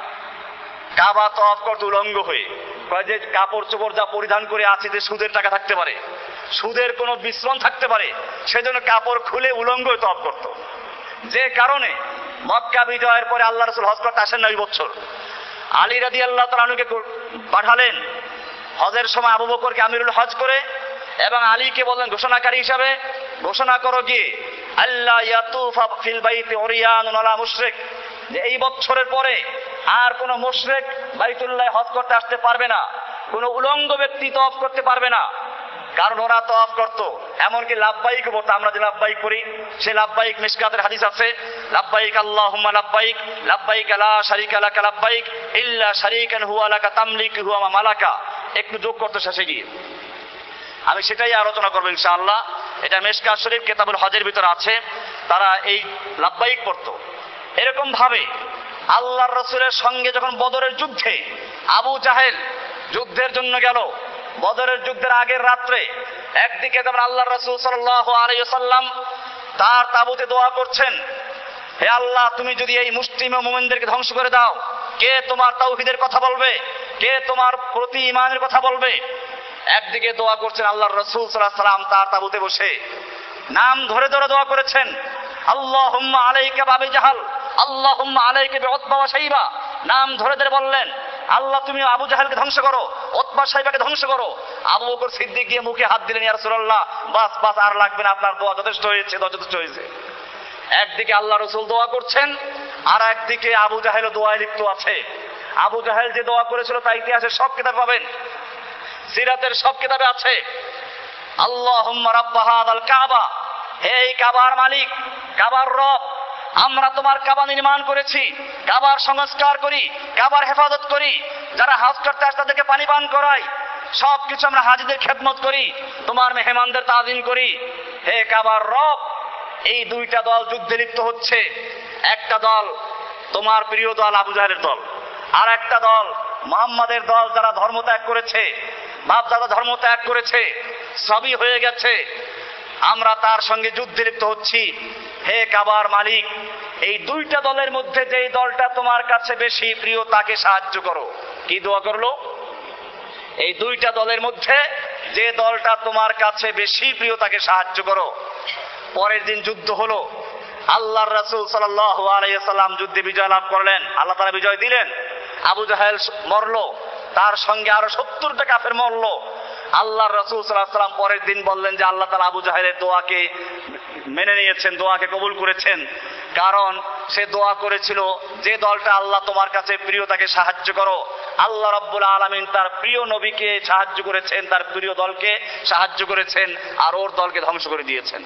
কাবা তওয়াফ করতে উলঙ্গ হয়ে, কয় যে কাপড় চোপড় যা পরিধান করে আছে যে সুদের টাকা থাকতে পারে, সুদের কোনো বিশ্রম থাকতে পারে, সেজন্য কাপড় খুলে উলঙ্গ তওয়াফ করত। যে কারণে মক্কা বিজয়ের পরে আল্লাহ রাসূল হজ করতে আসেন না ওই বছর। আলী রাদিয়াল্লাহু তাআলা আনহুকে পাঠালেন হজের সময় আবু বকরকে আমিরুল হজ করে, এবং আলীকে বললেন ঘোষণাকারী হিসাবে ঘোষণা করো গিয়ে আল্লাহ ইয়াতুফা ফিল বাইতি উরিয়ানুন ওয়ালা মুশরিক, যে এই বছরের পরে আর কোন মুশরিক বাইতুল্লাহ হজ করতে আসতে পারবে না, কোন উলঙ্গ ব্যক্তি তওয়াফ করতে পারবে না। কারণ ওরা তওয়াফ করত, এমনকি লাব্বাইক বলতো। আমরা যে লাব্বাইক করি সে লাব্বাইক মিশকাতের হাদিস আছে, লাব্বাইক আল্লাহুম্মা লাব্বাইক, লাব্বাইক লা শারীকা লাকা লাব্বাইক ইল্লা শারীকান হুয়া লাকা তামলিকু হুয়া মা মালাকা। একটু যোগ করতে শেষে গিয়ে আমি সেটাই আলোচনা করবো ইনশাআল্লাহ। এটা মিশকাত শরীফ কিতাবুল হজের ভিতরে আছে। তারা এই লাব্বাইক পড়তো। এরকম ভাবে আল্লাহর রাসূলের সঙ্গে যখন বদরের যুদ্ধে আবু জাহেল যুদ্ধের জন্য গেল, বদরের যুদ্ধের আগের রাত্রে একদিকে যেমন আল্লাহর রাসূল সাল্লাল্লাহু আলাইহি ওয়াসাল্লাম তার তাবুতে দোয়া করছেন, হে আল্লাহ তুমি যদি এই মুসলিম ও মুমিনদেরকে ধ্বংস করে দাও, কে তোমার তাওহীদের কথা বলবে, কে তোমার প্রতি ঈমানের কথা বলবে। একদিকে দোয়া করছেন আল্লাহর রাসূল সাল্লাল্লাহু আলাইহি ওয়াসাল্লাম তার তাবুতে বসে নাম ধরে ধরে দোয়া করেছেন, আল্লাহুম্মা আলাইকা বিআবি জাহাল, আল্লাহুম্মা আলাইকা বিউতবা ওয়া শাইবা। নাম ধরে ধরে বললেন আল্লাহ তুমি আবু জাহেলকে ধ্বংস করো, উতবা শাইবাকে ধ্বংস করো। আবু বকর সিদ্দিক গিয়ে মুখে হাত দিলেন, ইয়া রাসূলুল্লাহ বাস বাস আর লাগবে না, আপনার দোয়া যথেষ্ট হয়েছে, যথেষ্ট হয়েছে। একদিকে আল্লাহ রাসূল দোয়া করছেন, আর একদিকে আবু জাহেল দোয়ায় লিপ্ত আছে। আবু জাহেল যে দোয়া করেছিল তা ইতিহাসের সব কিতাবে পাবেন, সিরাতের সব কিতাবে আছে। আল্লাহুম্মা রাব্বা হাযাল কাবা, হে এই কাবার মালিক, কাবার রব, আমরা তোমার কাবা নির্মাণ করেছি, কাবার সংস্কার করি, কাবার হেফাজত করি, যারা হজ করতে আসে তাদেরকে পানি পান করাই, সবকিছু আমরা হাজিদের খেদমত করি, তোমার মেহমানদের তাজিম করি। হে কাবার রব, এই দুইটা দল যুদ্ধে লিপ্ত হচ্ছে। একটা দল তোমার প্রিয় দল আবু জাহেলের দল, আর একটা দল মুহাম্মাদের দল, যারা ধর্ম ত্যাগ করেছে, বাপ দাদা ধর্ম ত্যাগ করেছে, সবই হয়ে গেছে, আমরা তার সঙ্গে যুদ্ধে লিপ্ত হচ্ছি। হে কাবার মালিক, এই দুইটা দলের মধ্যে যেই দলটা তোমার কাছে বেশি প্রিয় তাকে সাহায্য করো। কি দোয়া করলো? এই দুইটা দলের মধ্যে যে দলটা তোমার কাছে বেশি প্রিয় তাকে সাহায্য করো। পরের দিন যুদ্ধ হলো, আল্লাহর রাসূল সাল্লাল্লাহু আলাইহি ওয়াসাল্লাম যুদ্ধে বিজয় লাভ করলেন, আল্লাহ তাআলা বিজয় দিলেন। আবু জাহেল মরলো, তার সঙ্গে আরো 70টা কাফের মরলো। আল্লাহর রাসূল সাল্লাল্লাহু আলাইহি ওয়াসাল্লাম পরের দিন বললেন যে আল্লাহ তাআলা আবু জাহেলের দোয়াকে মেনে নিয়েছেন, দোয়াকে কবুল করেছেন। কারণ সে দোয়া করেছিল যে দলটা আল্লাহ তোমার কাছে প্রিয় তাকে সাহায্য করো। আল্লাহ রাব্বুল আলামিন তার প্রিয় নবীকে সাহায্য করেছেন, তার প্রিয় দলকে সাহায্য করেছেন, আর ওর দলকে ধ্বংস করে দিয়েছেন।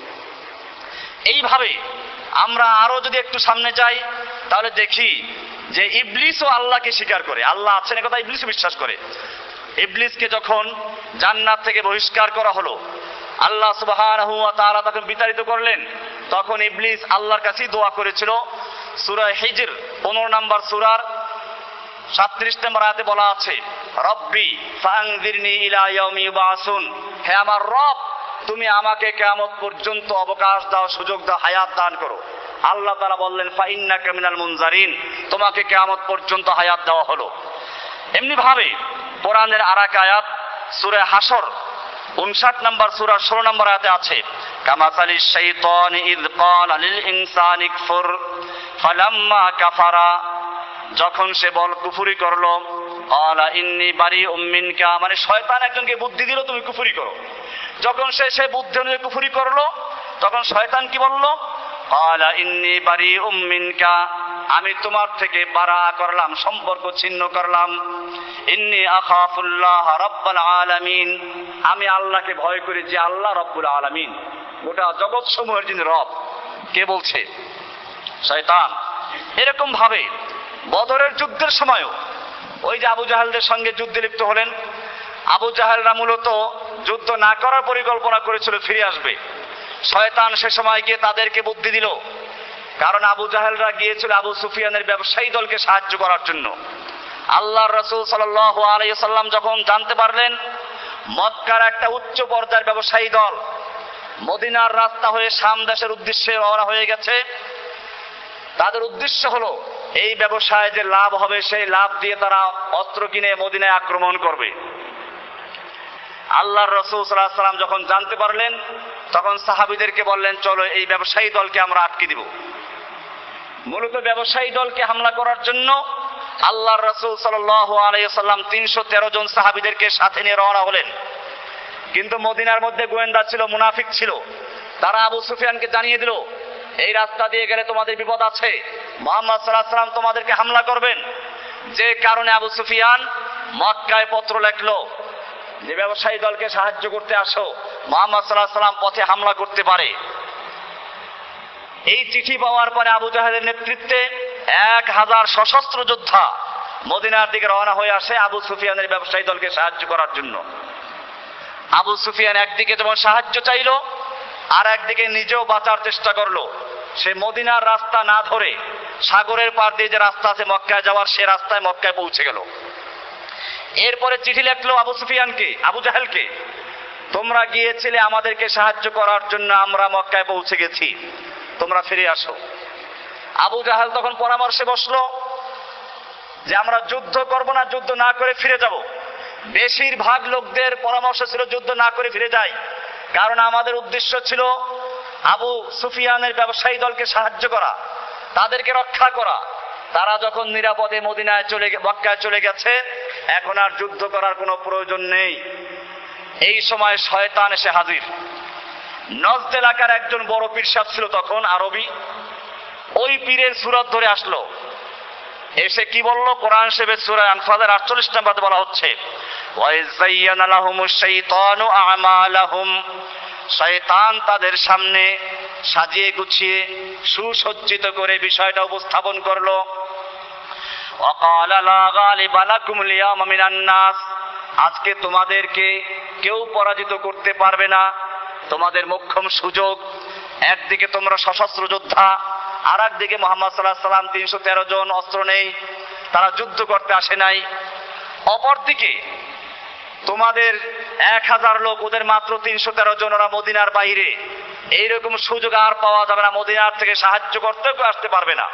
এইভাবে আমরা আরো যদি একটু সামনে যাই তাহলে দেখি যে ইবলিসও আল্লাহকে স্বীকার করে, আল্লাহ আছেন এ কথা ইবলিসও বিশ্বাস করে। ইবলিসকে যখন জান্নাত থেকে বহিষ্কার করা হলো, আল্লাহ সুবহানাহু ওয়া তাআলা তখন বিতাড়িত করলেন, তখন ইবলিস আল্লাহর কাছেই দোয়া করেছিল। সূরা হিজর 15 নম্বর সূরার 37 নম্বর আয়াতে বলা আছে, রব্বি ফাআনযিরনি ইলা ইয়াউমি ইউবআসুন, হে আমার রব তুমি আমাকে কিয়ামত পর্যন্ত অবকাশ দাও, সুযোগ দাও, হায়াত দান করো। আল্লাহ তাআলা বললেন ফাইন্নাকা মিনাল মুনজারিন, তোমাকে কিয়ামত পর্যন্ত হায়াত দেওয়া হলো। এমনি ভাবে কোরআনের আরেক আয়াত সূরা হাসর 59 নম্বর সূরার 16 নম্বর আয়াতে আছে, কামাসালিশ শাইতানি ইয ক্বালা লিল ইনসানি কফুর ফালাম্মা কাফারা, যখন সে বল কুফরি করলো, ক্বালা ইন্নী বারিউম মিনকা, মানে শয়তান একজনকে বুদ্ধি দিল তুমি কুফরি করো। যখন সে বুদ্ধি অনুযায়ী কুফরি করলো, তখন শয়তান কি বলল, ক্বালা ইন্নী বারিউম মিনকা, আমি তোমার থেকে বারা করলাম, সম্পর্ক ছিন্ন করলাম। ইন্নী আখাফুল্লাহ রাব্বুল আলামিন, আমি আল্লাহকে ভয় করি যে আল্লাহ রব্বুল আলামিন। গোটা জগৎ সমূহের যিনি রব, কে বলছে? শয়তান। এরকম ভাবে বদরের যুদ্ধের সময়ও ওই যে আবু জাহেলদের সঙ্গে যুদ্ধে লিপ্ত হলেন। আবু জাহেলরা মূলত যুদ্ধ না করার পরিকল্পনা করেছিল, ফিরে আসবে। শয়তান সে সময় গিয়ে তাদেরকে বুদ্ধি দিল, কারণ আবু জাহেলরা গিয়েছিল আবু সুফিয়ানের ব্যবসায়ী দলকে সাহায্য করার জন্য। আল্লাহর রাসূল সাল্লাল্লাহু আলাইহি ওয়াসাল্লাম যখন জানতে পারলেন মক্কার একটা উচ্চ পর্যায়ের ব্যবসায়ী দল মদিনার রাস্তা হয়ে শাম দেশের উদ্দেশ্যে রওনা হয়ে গেছে, তাদের উদ্দেশ্য হলো এই ব্যবসায় যে লাভ হবে সেই লাভ দিয়ে তারা অস্ত্র কিনে মদিনায় আক্রমণ করবে। আল্লাহর রাসূল সাল্লাল্লাহু আলাইহি ওয়াসাল্লাম যখন জানতে পারলেন তখন সাহাবীদেরকে বললেন, চলো এই ব্যবসায়ী দলকে আমরা আটকে দিব। মূলত ব্যবসায়ী দলকে হামলা করার জন্য আল্লাহর রাসূল সাল্লাল্লাহু আলাইহি ওয়াসাল্লাম 313 জন সাহাবীদেরকে সাথে নিয়ে রওনা হলেন। কিন্তু মদিনার মধ্যে গোয়েন্দা ছিল, মুনাফিক ছিল, তারা আবু সুফিয়ানকে জানিয়ে দিল এই রাস্তা দিয়ে গেলে তোমাদের বিপদ আছে, মুহাম্মদ সাল্লাল্লাহু আলাইহি ওয়াসাল্লাম তোমাদেরকে হামলা করবেন। যে কারণে আবু সুফিয়ান মক্কায় পত্র লিখলো যে ব্যবসায়ী দলকে সাহায্য করতে আসো, মুহাম্মদ সাল্লাল্লাহু আলাইহি ওয়াসাল্লাম পথে হামলা করতে পারে। এই চিঠি পাওয়ার পরে আবু জাহেলের নেতৃত্বে 1000 সশস্ত্র যোদ্ধা মদিনার দিকে রওনা হয়ে আসে আবু সুফিয়ানের ব্যবসায়ী দলকে সাহায্য করার জন্য। আবু সুফিয়ান একদিকে যেমন সাহায্য চাইলো, আর একদিকে নিজেও বাঁচার চেষ্টা করলো। সে মদিনার রাস্তা না ধরে সাগরের পার দিয়ে যে রাস্তা আছে মক্কায় যাওয়ার, সে রাস্তায় মক্কায় পৌঁছে গেল। এরপরে চিঠি লিখলো আবু সুফিয়ানকে, আবু জাহেলকে, তোমরা গিয়েছিলে আমাদেরকে সাহায্য করার জন্য, আমরা মক্কায় পৌঁছে গেছি, তোমরা ফিরে আসো। আবু জাহেল তখন পরামর্শে বসলো যে আমরা যুদ্ধ করব না, যুদ্ধ না করে ফিরে যাব। বেশিরভাগ লোকদের পরামর্শ ছিল যুদ্ধ না করে ফিরে যাই, কারণ আমাদের উদ্দেশ্য ছিল আবু সুফিয়ানের ব্যবসায়ী দলকে সাহায্য করা, তাদেরকে রক্ষা করা। তারা যখন নিরাপদে মদিনায় মক্কায় চলে গেছে, এখন আর যুদ্ধ করার কোনো প্রয়োজন নেই। এই সময় শয়তান এসে হাজির। নজদ এলাকার একজন বড় পীর সাহেব ছিল তখন, আরবি। ওই পীরের সুরত ধরে আসলো, এসে কি বললো? কোরআন শরীফের সূরা আনফালের 48 নম্বরে বলা হচ্ছে, ওয়াইযায়্যানা লাহুমুশ শাইতানু আমালাহুম, শয়তান তাদের সামনে সাজিয়ে গুছিয়ে সুসজ্জিত করে বিষয়টা উপস্থাপন করলো। ওয়াকালা লা গালিবা লাকুমুল ইয়াওমা মিনান নাস, আজকে তোমাদেরকে কেউ পরাজিত করতে পারবে না, তোমাদের মোক্ষম সুযোগ। একদিকে তোমরা সশস্ত্র যোদ্ধা, আর একদিকে মুহাম্মদ সাল্লাল্লাহু আলাইহি ওয়াসাল্লাম 313 জন, অস্ত্র নেই, তারা যুদ্ধ করতে আসে নাই। অপরদিকে তোমাদের 1000 লোক, ওদের মাত্র 313 জন, ওরা মদিনার বাইরে। এইরকম সুযোগ আর পাওয়া যাবে না, মদিনার থেকে সাহায্য করতে কেউ আসতে পারবে না।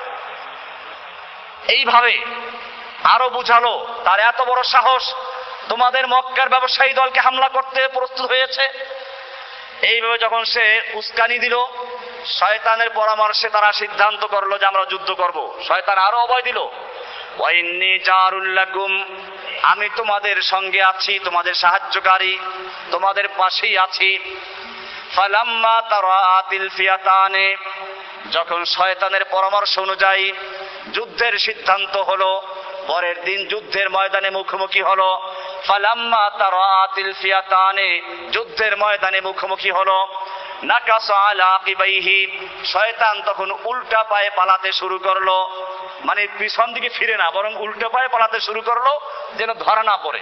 এইভাবে আরো বুঝালো তার এত বড় সাহস, তোমাদের মক্কার ব্যবসায়ী দলকে হামলা করতে প্রস্তুত হয়েছে। এইভাবে যখন সে উস্কানি দিল, শয়তানের পরামর্শে তারা সিদ্ধান্ত করলো যে আমরা যুদ্ধ করব। শয়তান আরো অভয় দিল, ওয়াইন্নী জারুল লাকুম, আমি তোমাদের সঙ্গে আছি, তোমাদের সাহায্যকারী, তোমাদের পাশেই আছি। ফালাম্মা তারাআতিল ফিয়াতানে, যখন শয়তানের পরামর্শ অনুযায়ী যুদ্ধের সিদ্ধান্ত হলো, পরের দিন যুদ্ধের ময়দানে মুখোমুখি হলো। ফালাম্মা তারাআতিল ফিয়াতানে, যুদ্ধের ময়দানে মুখোমুখি হলো। নাকাসা আলা আকিবাইহি, শয়তান তখন উল্টা পায়ে পালাতে শুরু করলো, মানে পিছন দিকে ফিরে না, বরং উল্টা পায়ে পালাতে শুরু করলো যেন ধরা না পড়ে।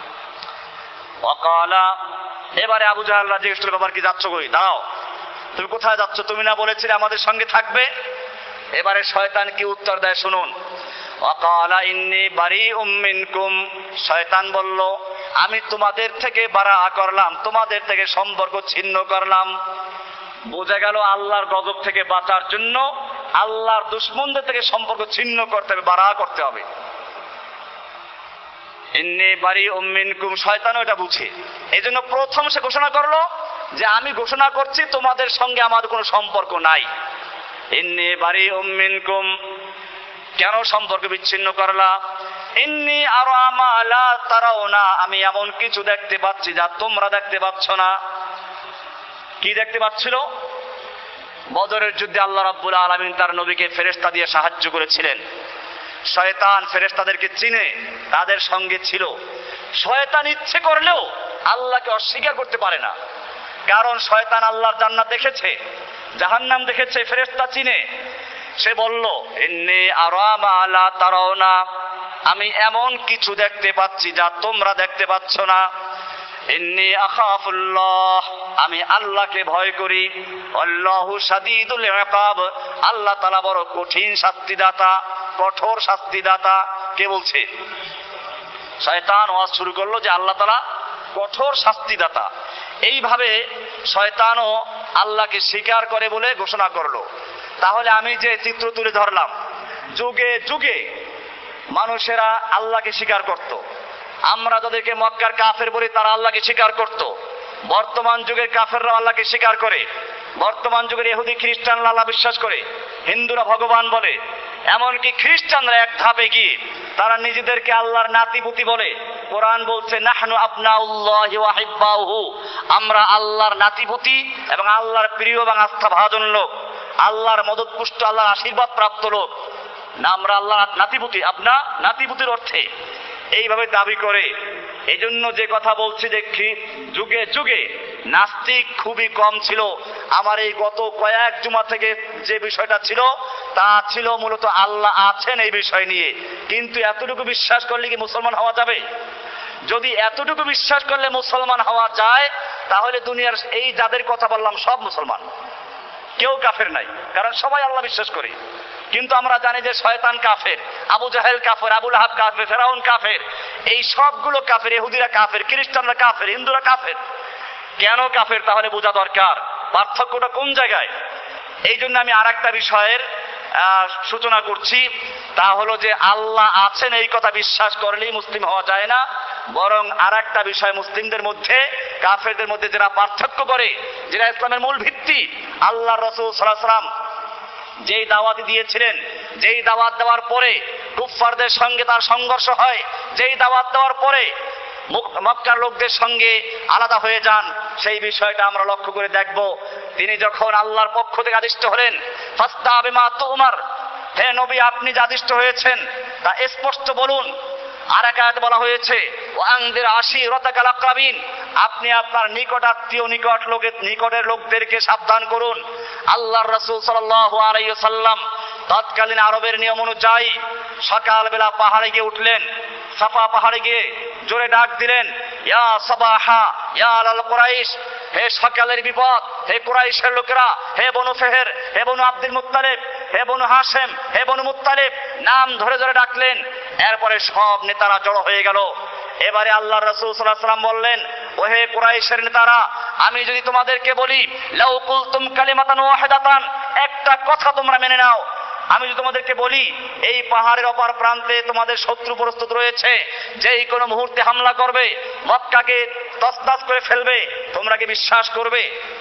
ওয়াকালা, এবারে আবু জাহেলরা জিজ্ঞেস করলো, বাবার কি যাচ্ছ কই? দাঁড়াও, তুমি কোথায় যাচ্ছ? তুমি না বলেছিলে আমাদের সঙ্গে থাকবে? এবারে শয়তান কি উত্তর দেয় শুনুন। ওয়াকালা ইন্নী বারিউম মিনকুম, শয়তান বলল আমি তোমাদের থেকে বারাআ করলাম, তোমাদের থেকে সম্পর্ক ছিন্ন করলাম। বোঝা গেল আল্লাহর গজব থেকে বাঁচার জন্য আল্লাহর দুশমনদের থেকে সম্পর্ক ছিন্ন করতে হবে, বারাআ করতে হবে। ইন্নী বারিউম মিনকুম, শয়তানও এটা বুঝে। এই জন্য প্রথম সে ঘোষণা করলো যে আমি ঘোষণা করছি তোমাদের সঙ্গে আমার কোনো সম্পর্ক নাই। ইন্নী বারিউম মিনকুম, কেন সম্পর্ক বিচ্ছিন্ন করলা? ইন্নী আরা মা লা তারাউনা, আমি এমন কিছু দেখতে পাচ্ছি যা তোমরা দেখতে পাচ্ছ না। কি দেখতে পাচ্ছিল? বদরের যুদ্ধে আল্লাহ রাব্বুল আলামিন তার নবীকে ফেরেশতা দিয়ে সাহায্য করেছিলেন। শয়তান ফেরেশতাদেরকে চিনে তাদের সঙ্গে ছিল। শয়তান ইচ্ছে করলেও আল্লাহকে অস্বীকার করতে পারে না। কারণ শয়তান আল্লাহর জান্নাত দেখেছে, জাহান্নাম দেখেছে, ফেরেশতা চিনে। সে বলল, ইন্নী আরা মা লা তারাউনা, আমি এমন কিছু দেখতে পাচ্ছি যা তোমরা দেখতে পাচ্ছ না। ইন্নী আখাফুল্লাহ, আমি আল্লাহকে ভয় করি। আল্লাহু শাদীদুল ইকাব, আল্লাহ তাআলা বড় কঠিন শাস্তিদাতা, কঠোর শাস্তিদাতা। কে বলছে? শয়তান ওয়াজ শুরু করলো যে আল্লাহ তাআলা কঠোর শাস্তিদাতা। এইভাবে শয়তানও আল্লাহকে স্বীকার করে বলে ঘোষণা করলো। তাহলে আমি যে চিত্র তুলে ধরলাম, যুগে যুগে মানুষেরা আল্লাহকে স্বীকার করত। আমরা যাদেরকে মক্কার কাফের বলি তারা আল্লাহকে স্বীকার করত। বর্তমান যুগের কাফেররা আল্লাহকে স্বীকার করে। বর্তমান যুগের ইহুদি খ্রিস্টানরা আল্লাহ বিশ্বাস করে, হিন্দুরা ভগবান বলে। এমনকি খ্রিস্টানরা এক ধাপে গিয়ে তারা নিজেদেরকে আল্লাহর নাতিপুতি বলে। কোরআন বলছে, নাহনু আবনাউল্লাহি ওয়া হিব্বাউহু, আমরা আল্লাহর নাতিপুতি এবং আল্লাহর প্রিয় এবং আস্থাভাজন লোক, আল্লাহর মদতপুষ্ট, আল্লাহর আশীর্বাদ প্রাপ্ত লোক। না, আমরা আল্লাহর নাতিপুতি, আপনা নাতিপুতির অর্থে এইভাবে দাবি করে। এই জন্য যে কথা বলছি যে যুগে যুগে নাস্তিক খুবই কম ছিল। আমার এই গত কয়েক জুমা থেকে যে বিষয়টা ছিল তা ছিল মূলত আল্লাহ আছেন এই বিষয় নিয়ে। কিন্তু এতটুকু বিশ্বাস করলে কি মুসলমান হওয়া যাবে? যদি এতটুকু বিশ্বাস করলে মুসলমান হওয়া যায়, তাহলে দুনিয়ার এই যাদের কথা বললাম সব মুসলমান, কেউ কাফের নাই, কারণ সবাই আল্লাহ বিশ্বাস করে। কিন্তু আমরা জানি যে শয়তান কাফের, আবু জাহেল কাফের, আবু লাহাব কাফের, ফেরাউন কাফের, এই সবগুলো কাফের। ইহুদিরা কাফের, খ্রিস্টানরা কাফের, হিন্দুরা কাফের। কেন কাফের তাহলে বোঝা দরকার, পার্থক্যটা কোন জায়গায়। এই জন্য আমি আর একটা বিষয়ের সূচনা করছি, তা হলো যে আল্লাহ আছেন এই কথা বিশ্বাস করলেই মুসলিম হওয়া যায় না। বরং আর একটা বিষয় মুসলিমদের মধ্যে কাফেরদের মধ্যে যারা পার্থক্য করে, যেটা ইসলামের মূল ভিত্তি, আল্লাহ রাসূল সাল্লাল্লাহু আলাইহি ওয়াসাল্লাম যেই দাওয়াত দিয়েছিলেন, যেই দাওয়াত দেওয়ার পরে কুফফারদের সঙ্গে তার সংঘর্ষ হয়, যেই দাওয়াত দেওয়ার পরে মক্কার লোকদের সঙ্গে আলাদা হয়ে যান, সেই বিষয়টা আমরা লক্ষ্য করে দেখব। তিনি যখন আল্লাহর পক্ষ থেকে আদিষ্ট হলেন, ফাস্তা বিমা তুমার, হে নবী আপনি যে আদিষ্ট হয়েছেন তা স্পষ্ট বলুন। আর এক আয়াতে বলা হয়েছে, ওয়ানজির আশিরাতাকাল আকরাবিন, আপনি আপনার নিকটাত্মীয় নিকটের লোকদেরকে সাবধান করুন। আল্লাহর রাসূল সাল্লাল্লাহু আলাইহি ওয়াসাল্লাম তৎকালীন আরবের নিয়ম অনুযায়ী সকালবেলা পাহাড়ে গিয়ে উঠলেন। সাফা পাহাড়ে গিয়ে জোরে ডাক দিলেন, ইয়া সাবাহা ইয়া আল কুরাইশ, হে সকালের বিপদ, হে কুরাইশের লোকেরা, হে বনু ফেহের, হে বনু আব্দুল মুত্তালিব, হে বনু হাশেম, হে বনু মুত্তালিব, নাম ধরে ধরে ডাকলেন। এরপরে সব নেতারা জড়ো হয়ে গেল। এবারে আল্লাহর রাসূল সাল্লাল্লাহু আলাইহি ওয়াসাল্লাম বললেন, ওহে কুরাইশের নেতারা, আমি যদি তোমাদেরকে বলি লাউ কুলতুম কালিমাতান ওয়াহিদাতান, একটা কথা তোমরা মেনে নাও। আমি যদি তোমাদেরকে বলি এই পাহাড়ের অপর প্রান্তে তোমাদের শত্রু প্রস্তুত রয়েছে, যেই কোনো মুহূর্তে হামলা করবে, মক্কাকে তছনছ করে ফেলবে, তোমরা কি বিশ্বাস করবে?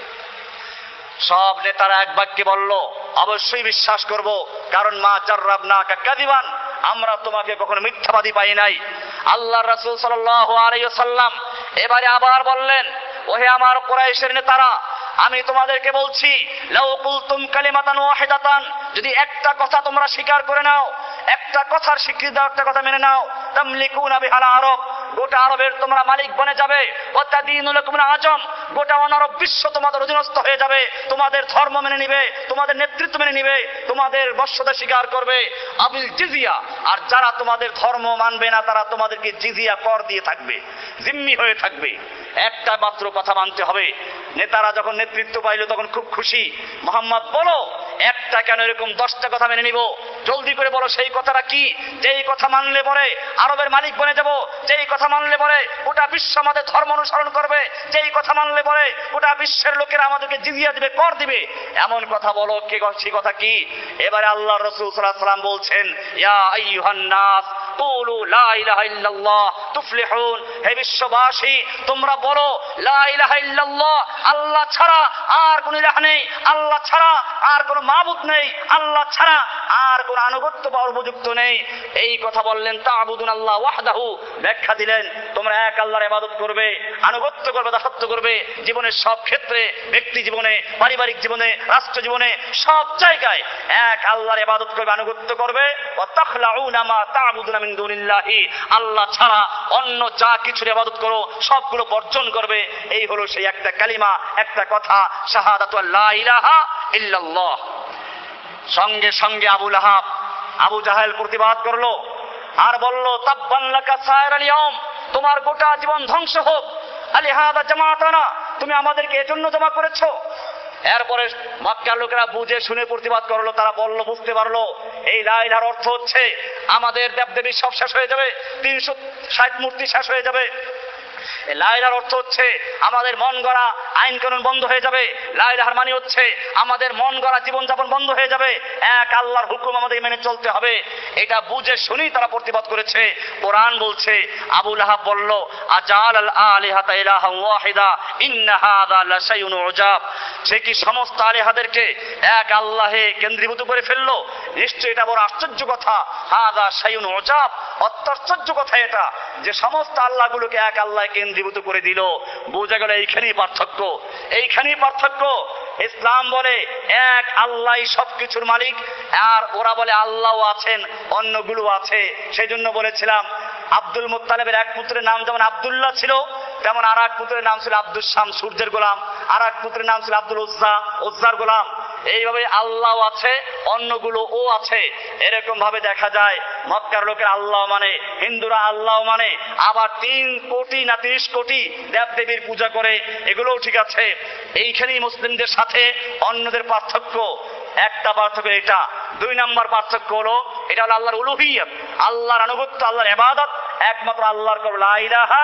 সব নেতারা এক বাক্যে বলল, অবশ্যই বিশ্বাস করব, কারণ মা জাররাবনাকা কাযিবান, আমরা তোমাকে কখনো মিথ্যাবাদী পাই নাই। আল্লাহর রাসূল সাল্লাল্লাহু আলাইহি ওয়াসাল্লাম এবারে আবার বললেন, ওহে আমার কুরাইশের নেতারা, আমি তোমাদেরকে বলছি লাউ কুলতুম কালিমাতান ওয়াহিদাতান, যদি একটা কথা তোমরা স্বীকার করে নাও, একটা কথার স্বীকৃতি দাও, একটা কথা মেনে নাও, তামলিকুনা বিহাল আরব, গোটা আরবের তোমরা মালিক বনে যাবে। ওয়াতাদিনু লাকুম আজম, গোটা অনারব বিশ্ব তোমাদের অধীনস্থ হয়ে যাবে, তোমাদের ধর্ম মেনে নিবে, তোমাদের নেতৃত্ব মেনে নিবে, তোমাদের বশ্যতা স্বীকার করবে। আবিল জিজিয়া, আর যারা তোমাদের ধর্ম মানবে না তারা তোমাদেরকে জিজিয়া কর দিয়ে থাকবে, জিম্মি হয়ে থাকবে। একটা মাত্র কথা মানতে হবে। নেতারা যখন নেতৃত্ব পাইল তখন খুব খুশি। মুহাম্মদ বলো, একটা কেন এরকম 10টা কথা মেনে নিব, জলদি করে বলো সেই কথাটা কি, যেই কথা মানলে পরে আরবের মালিক বনে যাব, যেই কথা মানলে পরে গোটা বিশ্ব আমাদের ধর্ম অনুসরণ করবে, যেই কথা মানলে পরে গোটা বিশ্বের লোকেরা আমাদেরকে জিজিয়া দিবে, কর দিবে, এমন কথা বলো, কে সেই কথা কি? এবারে আল্লাহর রাসূল সাল্লাল্লাহু আলাইহি ওয়াসাল্লাম বলছেন, ইয়া আইয়ুহান নাস কুলু লা ইলাহা ইল্লাল্লাহ তুফলিহুন, হে বিশ্ববাসী তোমরা বলো লা ইলাহা ইল্লাল্লাহ, আল্লাহ ছাড়া আর কোনো ইলাহ নেই, আল্লাহ ছাড়া আর কোনো মাবুদ নেই, আল্লাহ ছাড়া আর কোনো আনুগত্য পাওয়ার উপযুক্ত নেই। এই কথা বললেন, তা'বুদুন আল্লাহ ওয়াহদাহু, ব্যাখ্যা দিলেন তোমরা এক আল্লাহর ইবাদত করবে, আনুগত্য করবে, দাসত্ব করবে, জীবনের সব ক্ষেত্রে, ব্যক্তি জীবনে, পারিবারিক জীবনে, রাষ্ট্র জীবনে, সব জায়গায় এক আল্লাহর ইবাদত করবে, আনুগত্য করবে। ওয়া তাখলাউনা মা তা'বুদুনা মিন দুনিল্লাহি, আল্লাহ ছাড়া অন্য যা কিছুর ইবাদত করো সবগুলো বর্জন করবে। এই হলো সেই একটা কালিমা, একটা কথা, শাহাদাতু আল্লা ইলাহা ইল্লাল্লাহ। সঙ্গে সঙ্গে আবু লাহাব, আবু জাহেল প্রতিবাদ করলো আর বলল, তাব্বান লাকা সায়রাল ইয়াউম, তোমার গোটা জীবন ধ্বংস হোক, আলিহাদা জামাতানা, তুমি আমাদেরকে এজন্য জমা করেছো। এরপরে মক্কার লোকেরা বুঝে শুনে প্রতিবাদ করলো, তারা বলল, বুঝতে পারলো এই লা ইলাহার অর্থ হচ্ছে আমাদের দেবদেবী সব শেষ হয়ে যাবে, 360 মূর্তি শেষ হয়ে যাবে। লা ইলাহার অর্থ হচ্ছে আমাদের মন গড়া আইন কানুন বন্ধ হয়ে যাবে। লা ইলাহার মানে হচ্ছে আমাদের মন গড়া জীবনযাপন বন্ধ হয়ে যাবে, এক আল্লাহর হুকুম আমাদের মেনে চলতে হবে। এটা বুঝে শুনেই তারা প্রতিবাদ করেছে। কোরআন বলছে, আবু লাহাব বলল, আজাল আল আলিহাতা ইলাহা ওয়াহিদা ইন্না হাযা লাশাইউন উজাব, সে কি সমস্ত আলিহাদেরকে এক আল্লাহে কেন্দ্রীভূত করে ফেললো? নিশ্চয়ই এটা বড় আশ্চর্য কথা। হাযা শাইউন উজাব, অত্যাশ্চর্য কথা এটা, যে সমস্ত আল্লাহগুলোকে এক আল্লাহে কেন্দ্রীভূত করে দিল। বোঝা গেল এইখানেই পার্থক্য, এইখানেই পার্থক্য। ইসলাম বলে এক আল্লাহই সবকিছুর মালিক, আর ওরা বলে আল্লাহও আছেন, অন্যগুলো আছে। সেই জন্য বলেছিলাম, আব্দুল মুত্তালিবের এক পুত্রের নাম যেমন আব্দুল্লাহ ছিল, তেমন আর এক পুত্রের নাম ছিল আব্দুল শাম, সূর্যের গোলাম। আর এক পুত্রের নাম ছিল আব্দুল উজ্জা, উজ্জার গোলাম। এইভাবে আল্লাহ আছে, অন্যগুলো ও আছে। এরকম ভাবে দেখা যায় মক্কার লোকের আল্লাহ মানে, হিন্দুরা আল্লাহ মানে, আবার 3 কোটি না 30 কোটি দেবদেবীর পূজা করে, এগুলোও ঠিক আছে। এইখানেই মুসলিমদের সাথে অন্যদের পার্থক্য। একটা পার্থক্য এটা। 2 নম্বর পার্থক্য হলো, এটা হলো আল্লাহর উলুহিয়ত, আল্লাহর আনুগত্য, আল্লাহর ইবাদত একমাত্র আল্লাহর করব, লা ইলাহা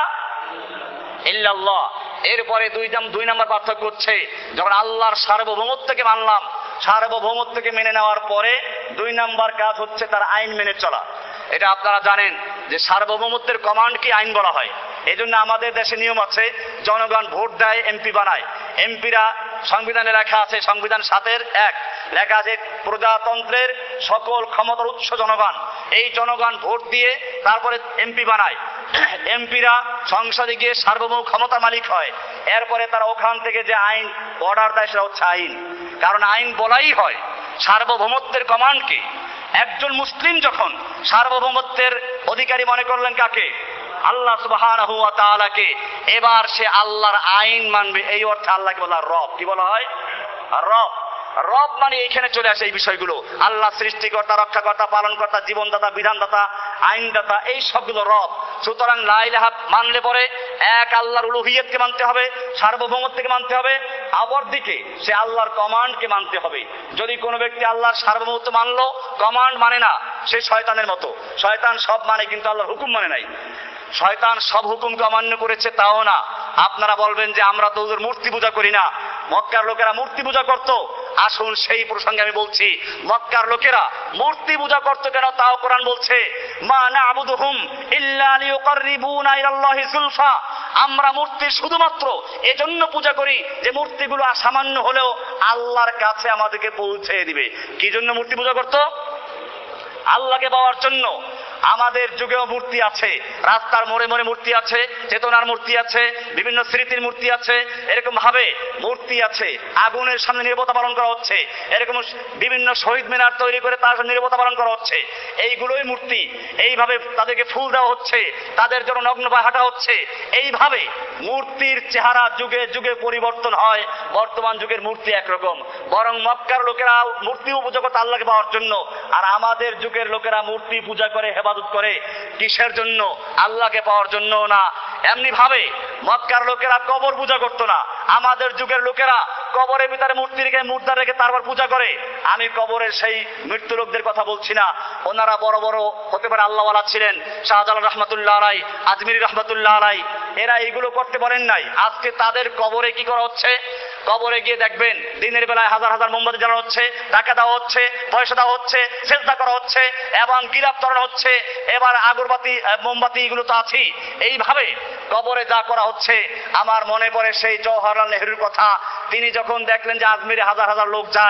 ইল্লাল্লাহ। এরপরে 2 নম্বর পার্থক্য হচ্ছে, যখন আল্লাহর সার্বভৌমত্বকে মানলাম, সার্বভৌমত্বকে মেনে নেওয়ার পরে 2 নম্বর কাজ হচ্ছে তার আইন মেনে চলা। এটা আপনারা জানেন যে সার্বভৌমত্বের কমান্ডকে আইন বলা হয়। এই জন্য আমাদের দেশে নিয়ম আছে, জনগণ ভোট দেয়, এমপি বানায়। এমপিরা, সংবিধানে লেখা আছে, সংবিধান 7-এর 1 লেখা আছে, প্রজাতন্ত্রের সকল ক্ষমতার উৎস জনগণ। এই জনগণ ভোট দিয়ে তারপরে এমপি বানায়। এমপিরা সংসদে গিয়ে সার্বভৌম ক্ষমতার মালিক হয়। এরপরে তারা ওখান থেকে যে আইন অর্ডার দেয় সেটা হচ্ছে আইন। কারণ আইন বলাই হয় সার্বভৌমত্বের কমান্ডকে। একজন মুসলিম যখন সার্বভৌমত্বের অধিকারী মনে করলেন কাকে? আল্লাহ সুবহানাহু ওয়া তাআলাকে, এবার সে আল্লাহর আইন মানবে। এই অর্থে আল্লাহকে বলা রব। কি বলা হয়? রব। রব মানে এইখানে চলে আসে এই বিষয়গুলো। আল্লাহ সৃষ্টিকর্তা, রক্ষাকর্তা, পালনকর্তা, জীবনদাতা, বিধানদাতা, আইনদাতা, এই সবগুলো রব। সুতরাং লা ইলাহা মানলে পরে এক আল্লাহর উলুহিয়তকে মানতে হবে, সার্বভৌমত্বকে মানতে হবে, অপরদিকে সে আল্লাহর কমান্ডকে মানতে হবে। যদি কোনো ব্যক্তি আল্লাহর সার্বভৌমত্ব মানলো, কমান্ড মানে না, সে শয়তানের মতো। শয়তান সব মানে কিন্তু আল্লাহর হুকুম মানে নাই। শয়তান সব হুকুমকে অমান্য করেছে তাও না। আপনারা বলবেন যে আমরা তো ওদের মূর্তি পূজা করি না। মক্কার লোকেরা মূর্তি পূজা করত। আসুন সেই প্রসঙ্গে আমি বলছি, মক্কার লোকেরা মূর্তি পূজা করত কেন তাও কোরআন বলছে, মা না'বুদুহুম ইল্লা লিয়ুকাররিবুনা ইলাল্লাহি যুলফা, আমরা মূর্তি শুধুমাত্র এজন্য পূজা করি যে মূর্তিগুলো সামান্য হলেও আল্লাহর কাছে আমাদেরকে পৌঁছে দিবে। কি জন্য মূর্তি পূজা করত? আল্লাহকে পাওয়ার জন্য। আমাদের যুগেও মূর্তি আছে, রাস্তার মোড়ে মোড়ে মূর্তি আছে, চেতনার মূর্তি আছে, বিভিন্ন স্মৃতির মূর্তি আছে। এরকম ভাবে মূর্তি আছে। আগুনের সামনে নীরবতা পালন করা হচ্ছে, এরকম বিভিন্ন শহীদ মিনার তৈরি করে তার সামনে নীরবতা পালন করা হচ্ছে। এইগুলোই মূর্তি। এইভাবে তাদেরকে ফুল দেওয়া হচ্ছে, তাদের জন্য নগ্ন পায়ে হাঁটা হচ্ছে। এইভাবে মূর্তির চেহারা যুগে যুগে পরিবর্তন হয়। বর্তমান যুগের মূর্তি একরকম, বরং মক্কার লোকেরা মূর্তিও পূজা করতে আল্লাহকে পাওয়ার জন্য, আর আমাদের যুগের লোকেরা মূর্তি পূজা করে, হেফাজত করে কিসের জন্য? আল্লাহকে পাওয়ার জন্য না। এমনি ভাবে মক্কার লোকেরা কবর পূজা করতো না, আমাদের যুগের লোকেরা কবরের ভিতরে মূর্তি রেখে, মুর্দা রেখে তারপর পূজা করে। আমি কবরের সেই মৃত্যু লোকদের কথা বলছি না, ওনারা বড় বড় হতে পারে আল্লাহওয়ালা ছিলেন, শাহজালাল রহমাতুল্লাহ আলাই, আজমিরি রহমাতুল্লাহ আলাই, এরা এইগুলো করতে পারেন নাই। আজকে তাদের কবরে কি করা হচ্ছে? কবরে গিয়ে দেখবেন দিনের বেলায় হাজার হাজার মোমবাতি জ্বালানো হচ্ছে, টাকা দেওয়া হচ্ছে, পয়সা দেওয়া হচ্ছে, সেজদা করা হচ্ছে এবং গিলাপ তরানো হচ্ছে। এবার আগরবাতি, মোমবাতি এগুলো তো আছেই। এইভাবে কবরে যা করা হচ্ছে, আমার মনে পড়ে সেই জওহরলাল নেহরুর কথা। তিনি যখন দেখলেন যে আজমিরে হাজার হাজার লোক যায়,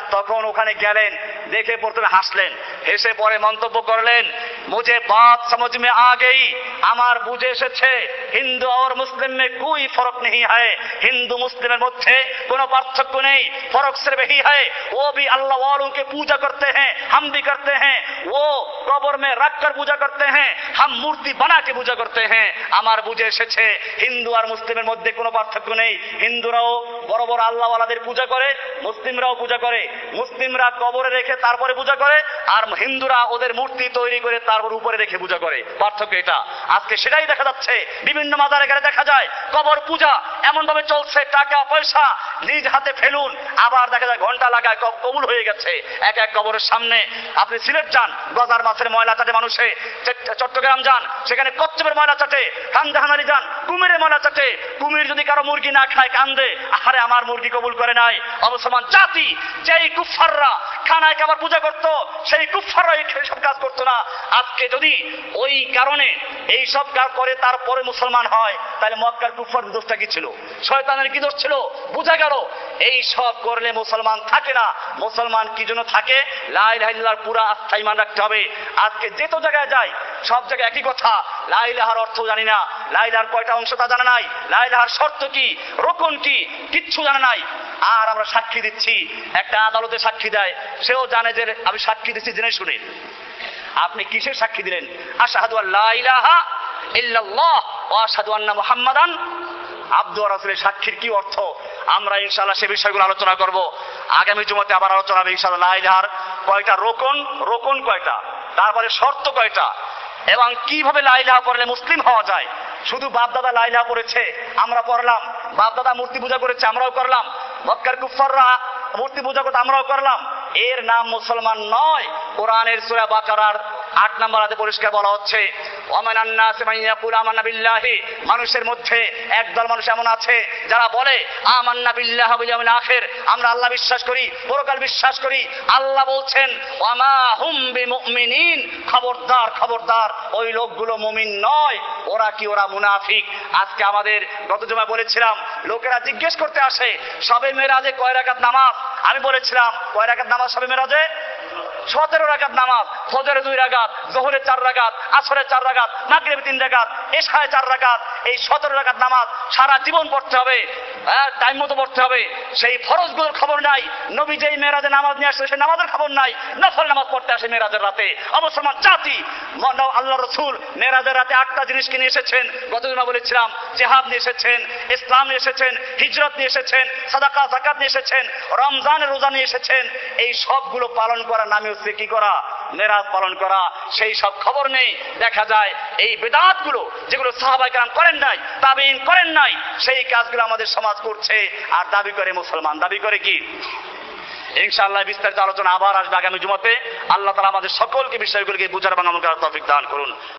তখন ওখানে গেলেন, দেখে প্রথমে হাসলেন, হেসে পরে মন্তব্য করলেন, মুঝে বাত সমঝ মে আ গই, আমার বুঝে এসেছে হিন্দু আর মুসলিম মে কোই ফরক নেই হ্যায়, হিন্দু মুসলিমের মধ্যে কোনো পার্থক্য নেই, फर्क सिर्फ यही है वो भी अल्लाह वालों के पूजा करते हैं, हम भी करते हैं, वो कब्र में रख कर पूजा करते हैं, हम मूर्ति बना के पूजा करते हैं। আমার বুঝে এসেছে হিন্দু আর মুসলিমের মধ্যে কোনো পার্থক্য নেই, হিন্দুরাও বড় বড় আল্লাহ ওয়ালাদের পূজা করে, মুসলিমরাও পূজা করে, মুসলিমরা কবরে রেখে তারপরে পূজা করে, আর হিন্দুরা ওদের মূর্তি তৈরি করে তারপর উপরে রেখে পূজা করে। পার্থক্য এটা। আজকে সেটাই দেখা যাচ্ছে, বিভিন্ন মাজারে গেলে দেখা যায় কবর পূজা এমন ভাবে চলছে, টাকা পয়সা নিজ হাতে ফেলুন, আবার দেখা যায় ঘন্টা লাগায় কবুল হয়ে গেছে। এক এক কবরের সামনে আপনি সিলেট যান, গজার মাছের ময়লা চাটে মানুষে, চট্টগ্রাম যান সেখানে কচ্ছপের ময়লা চাটে, খানজাহানারি যান কুমিরের ময়লা চাটে, কুমির যদি কারো মুরগি না খায় কান্দে, আরে আমার মুরগি কবুল করে নাই। অবসমান জাতি যেই কুফাররা খানায় খাবার পূজা করত, সেই কুফাররা সব কাজ করতো না। আজকে যদি ওই কারণে এই সব কাজ করে তারপরে মুসলমান হয়, তাহলে মক্কার কুফার দোষটা কি ছিল, শয়তানের কি দোষ ছিল? বোঝা গেল এই সব করলে মুসলমান থাকে না। মুসলমান কি জন্য থাকে? লা ইলাহা ইল্লাল্লাহর পুরা আস্থা ঈমান রাখতে হবে। আজকে যে তো জায়গায় যাই সব জায়গায় একই কথা, লা ইলাহার অর্থ জানি না, লা ইলাহার কয়টা অংশ তা জানা নাই, লা ইলাহার শর্ত কি, রকম কি, কিচ্ছু জানা নাই। আর আমরা সাক্ষী দিচ্ছি, একটা আদালতে সাক্ষী দেয়, সেও জানে যে আমি সাক্ষী দিচ্ছি জেনে শুনে। আপনি কিসের সাক্ষী দিলেন? আশহাদু আল্লা ইলাহা ইল্লাল্লাহ ওয়া আশহাদু আন্না মুহাম্মাদান আব্দুহু ওয়া রাসূলুহু। সাক্ষীর কি অর্থ? আমরা ইনশাআল্লাহ সে বিষয়গুলো আলোচনা করব আগামী জুমাতে। আবার আলোচনা হবে ইনশাআল্লাহ লা ইলাহার কয়টা রকন কয়টা, তারপরে শর্ত কয়টা, এবং কিভাবে লা ইলাহা পড়লে মুসলিম হওয়া যায়। শুধু বাপ দাদা লা ইলাহা পড়েছে, আমরা পড়লাম, বাপ দাদা মূর্তি পূজা করেছে, আমরাও করলাম, মক্কার কুফাররা মূর্তি পূজা করতে আমরাও করলাম, এর নাম মুসলমান নয়। কোরআনের সূরা বাকারার 8 নম্বর আয়াতে পরিষ্কার বলা হচ্ছে, ওয়ামিনান নাসি মান ইয়াকুলু আমান্না বিল্লাহি, মানুষের মধ্যে একদল মানুষ এমন আছে যারা বলে আমান্না বিল্লাহি ওয়াল ইয়াউমিল আখির, আমরা আল্লাহ বিশ্বাস করি, পরকাল বিশ্বাস করি। আল্লাহ বলছেন ওয়ামা হুম বিমুমিনিন, খবরদার খবরদার ওই লোকগুলো মুমিন নয়। ওরা কি? ওরা মুনাফিক। আজকে আমাদের গত জুমায় বলেছিলাম, লোকেরা জিজ্ঞেস করতে আসে শবে মেরাজে কয় রাকাত নামাজ। আমি বলেছিলাম কয় রাকাত নামাজ শবে মেরাজে? 17 রাকাত নামাজ। ফজরে 2 রাকাত, যোহরে 4 রাকাত, আসরে 4 রাকাত, মাগরিবে 3 রাকাত, এশায় 4 রাকাত। এই 17 রাকাত নামাজ সারা জীবন পড়তে হবে, টাইম মতো পড়তে হবে। সেই ফরজগুলোর খবর নাই। নবী যেই মেরাজে নামাজ নিয়ে আসছে সেই নামাজের খবর নাই, নফল নামাজ পড়তে আসে মেরাজের রাতে। অবসমান জাতি আল্লাহ রসুল মেরাজের রাতে 8টা জিনিসকে নিয়ে এসেছেন। গতদিন বলেছিলাম, জিহাদ নিয়ে এসেছেন, ইসলাম নিয়ে এসেছেন, হিজরত নিয়ে এসেছেন, সাদাকা যাকাত নিয়ে এসেছেন, রমজানের রোজা নিয়ে এসেছেন। এই সবগুলো পালন করার নামে হচ্ছে কি করা? মেরাজ পালন করা। সেই সব খবর নেই। দেখা যায় এই বেদাতগুলো যেগুলো সাহাবায়ে কেরাম করেন নাই, তাবেঈন করেন নাই, সেই কাজগুলো আমাদের সমাজ করছে আর দাবি করে মুসলমান। দাবি করে কি? ইনশাআল্লাহ বিস্তারিত আলোচনা আবার আসবে আগামী জুমাতে। আল্লাহ তাআলা আমাদের সকলকে বিষয়গুলোকে বুঝার এবং আমল করার তৌফিক দান করুন।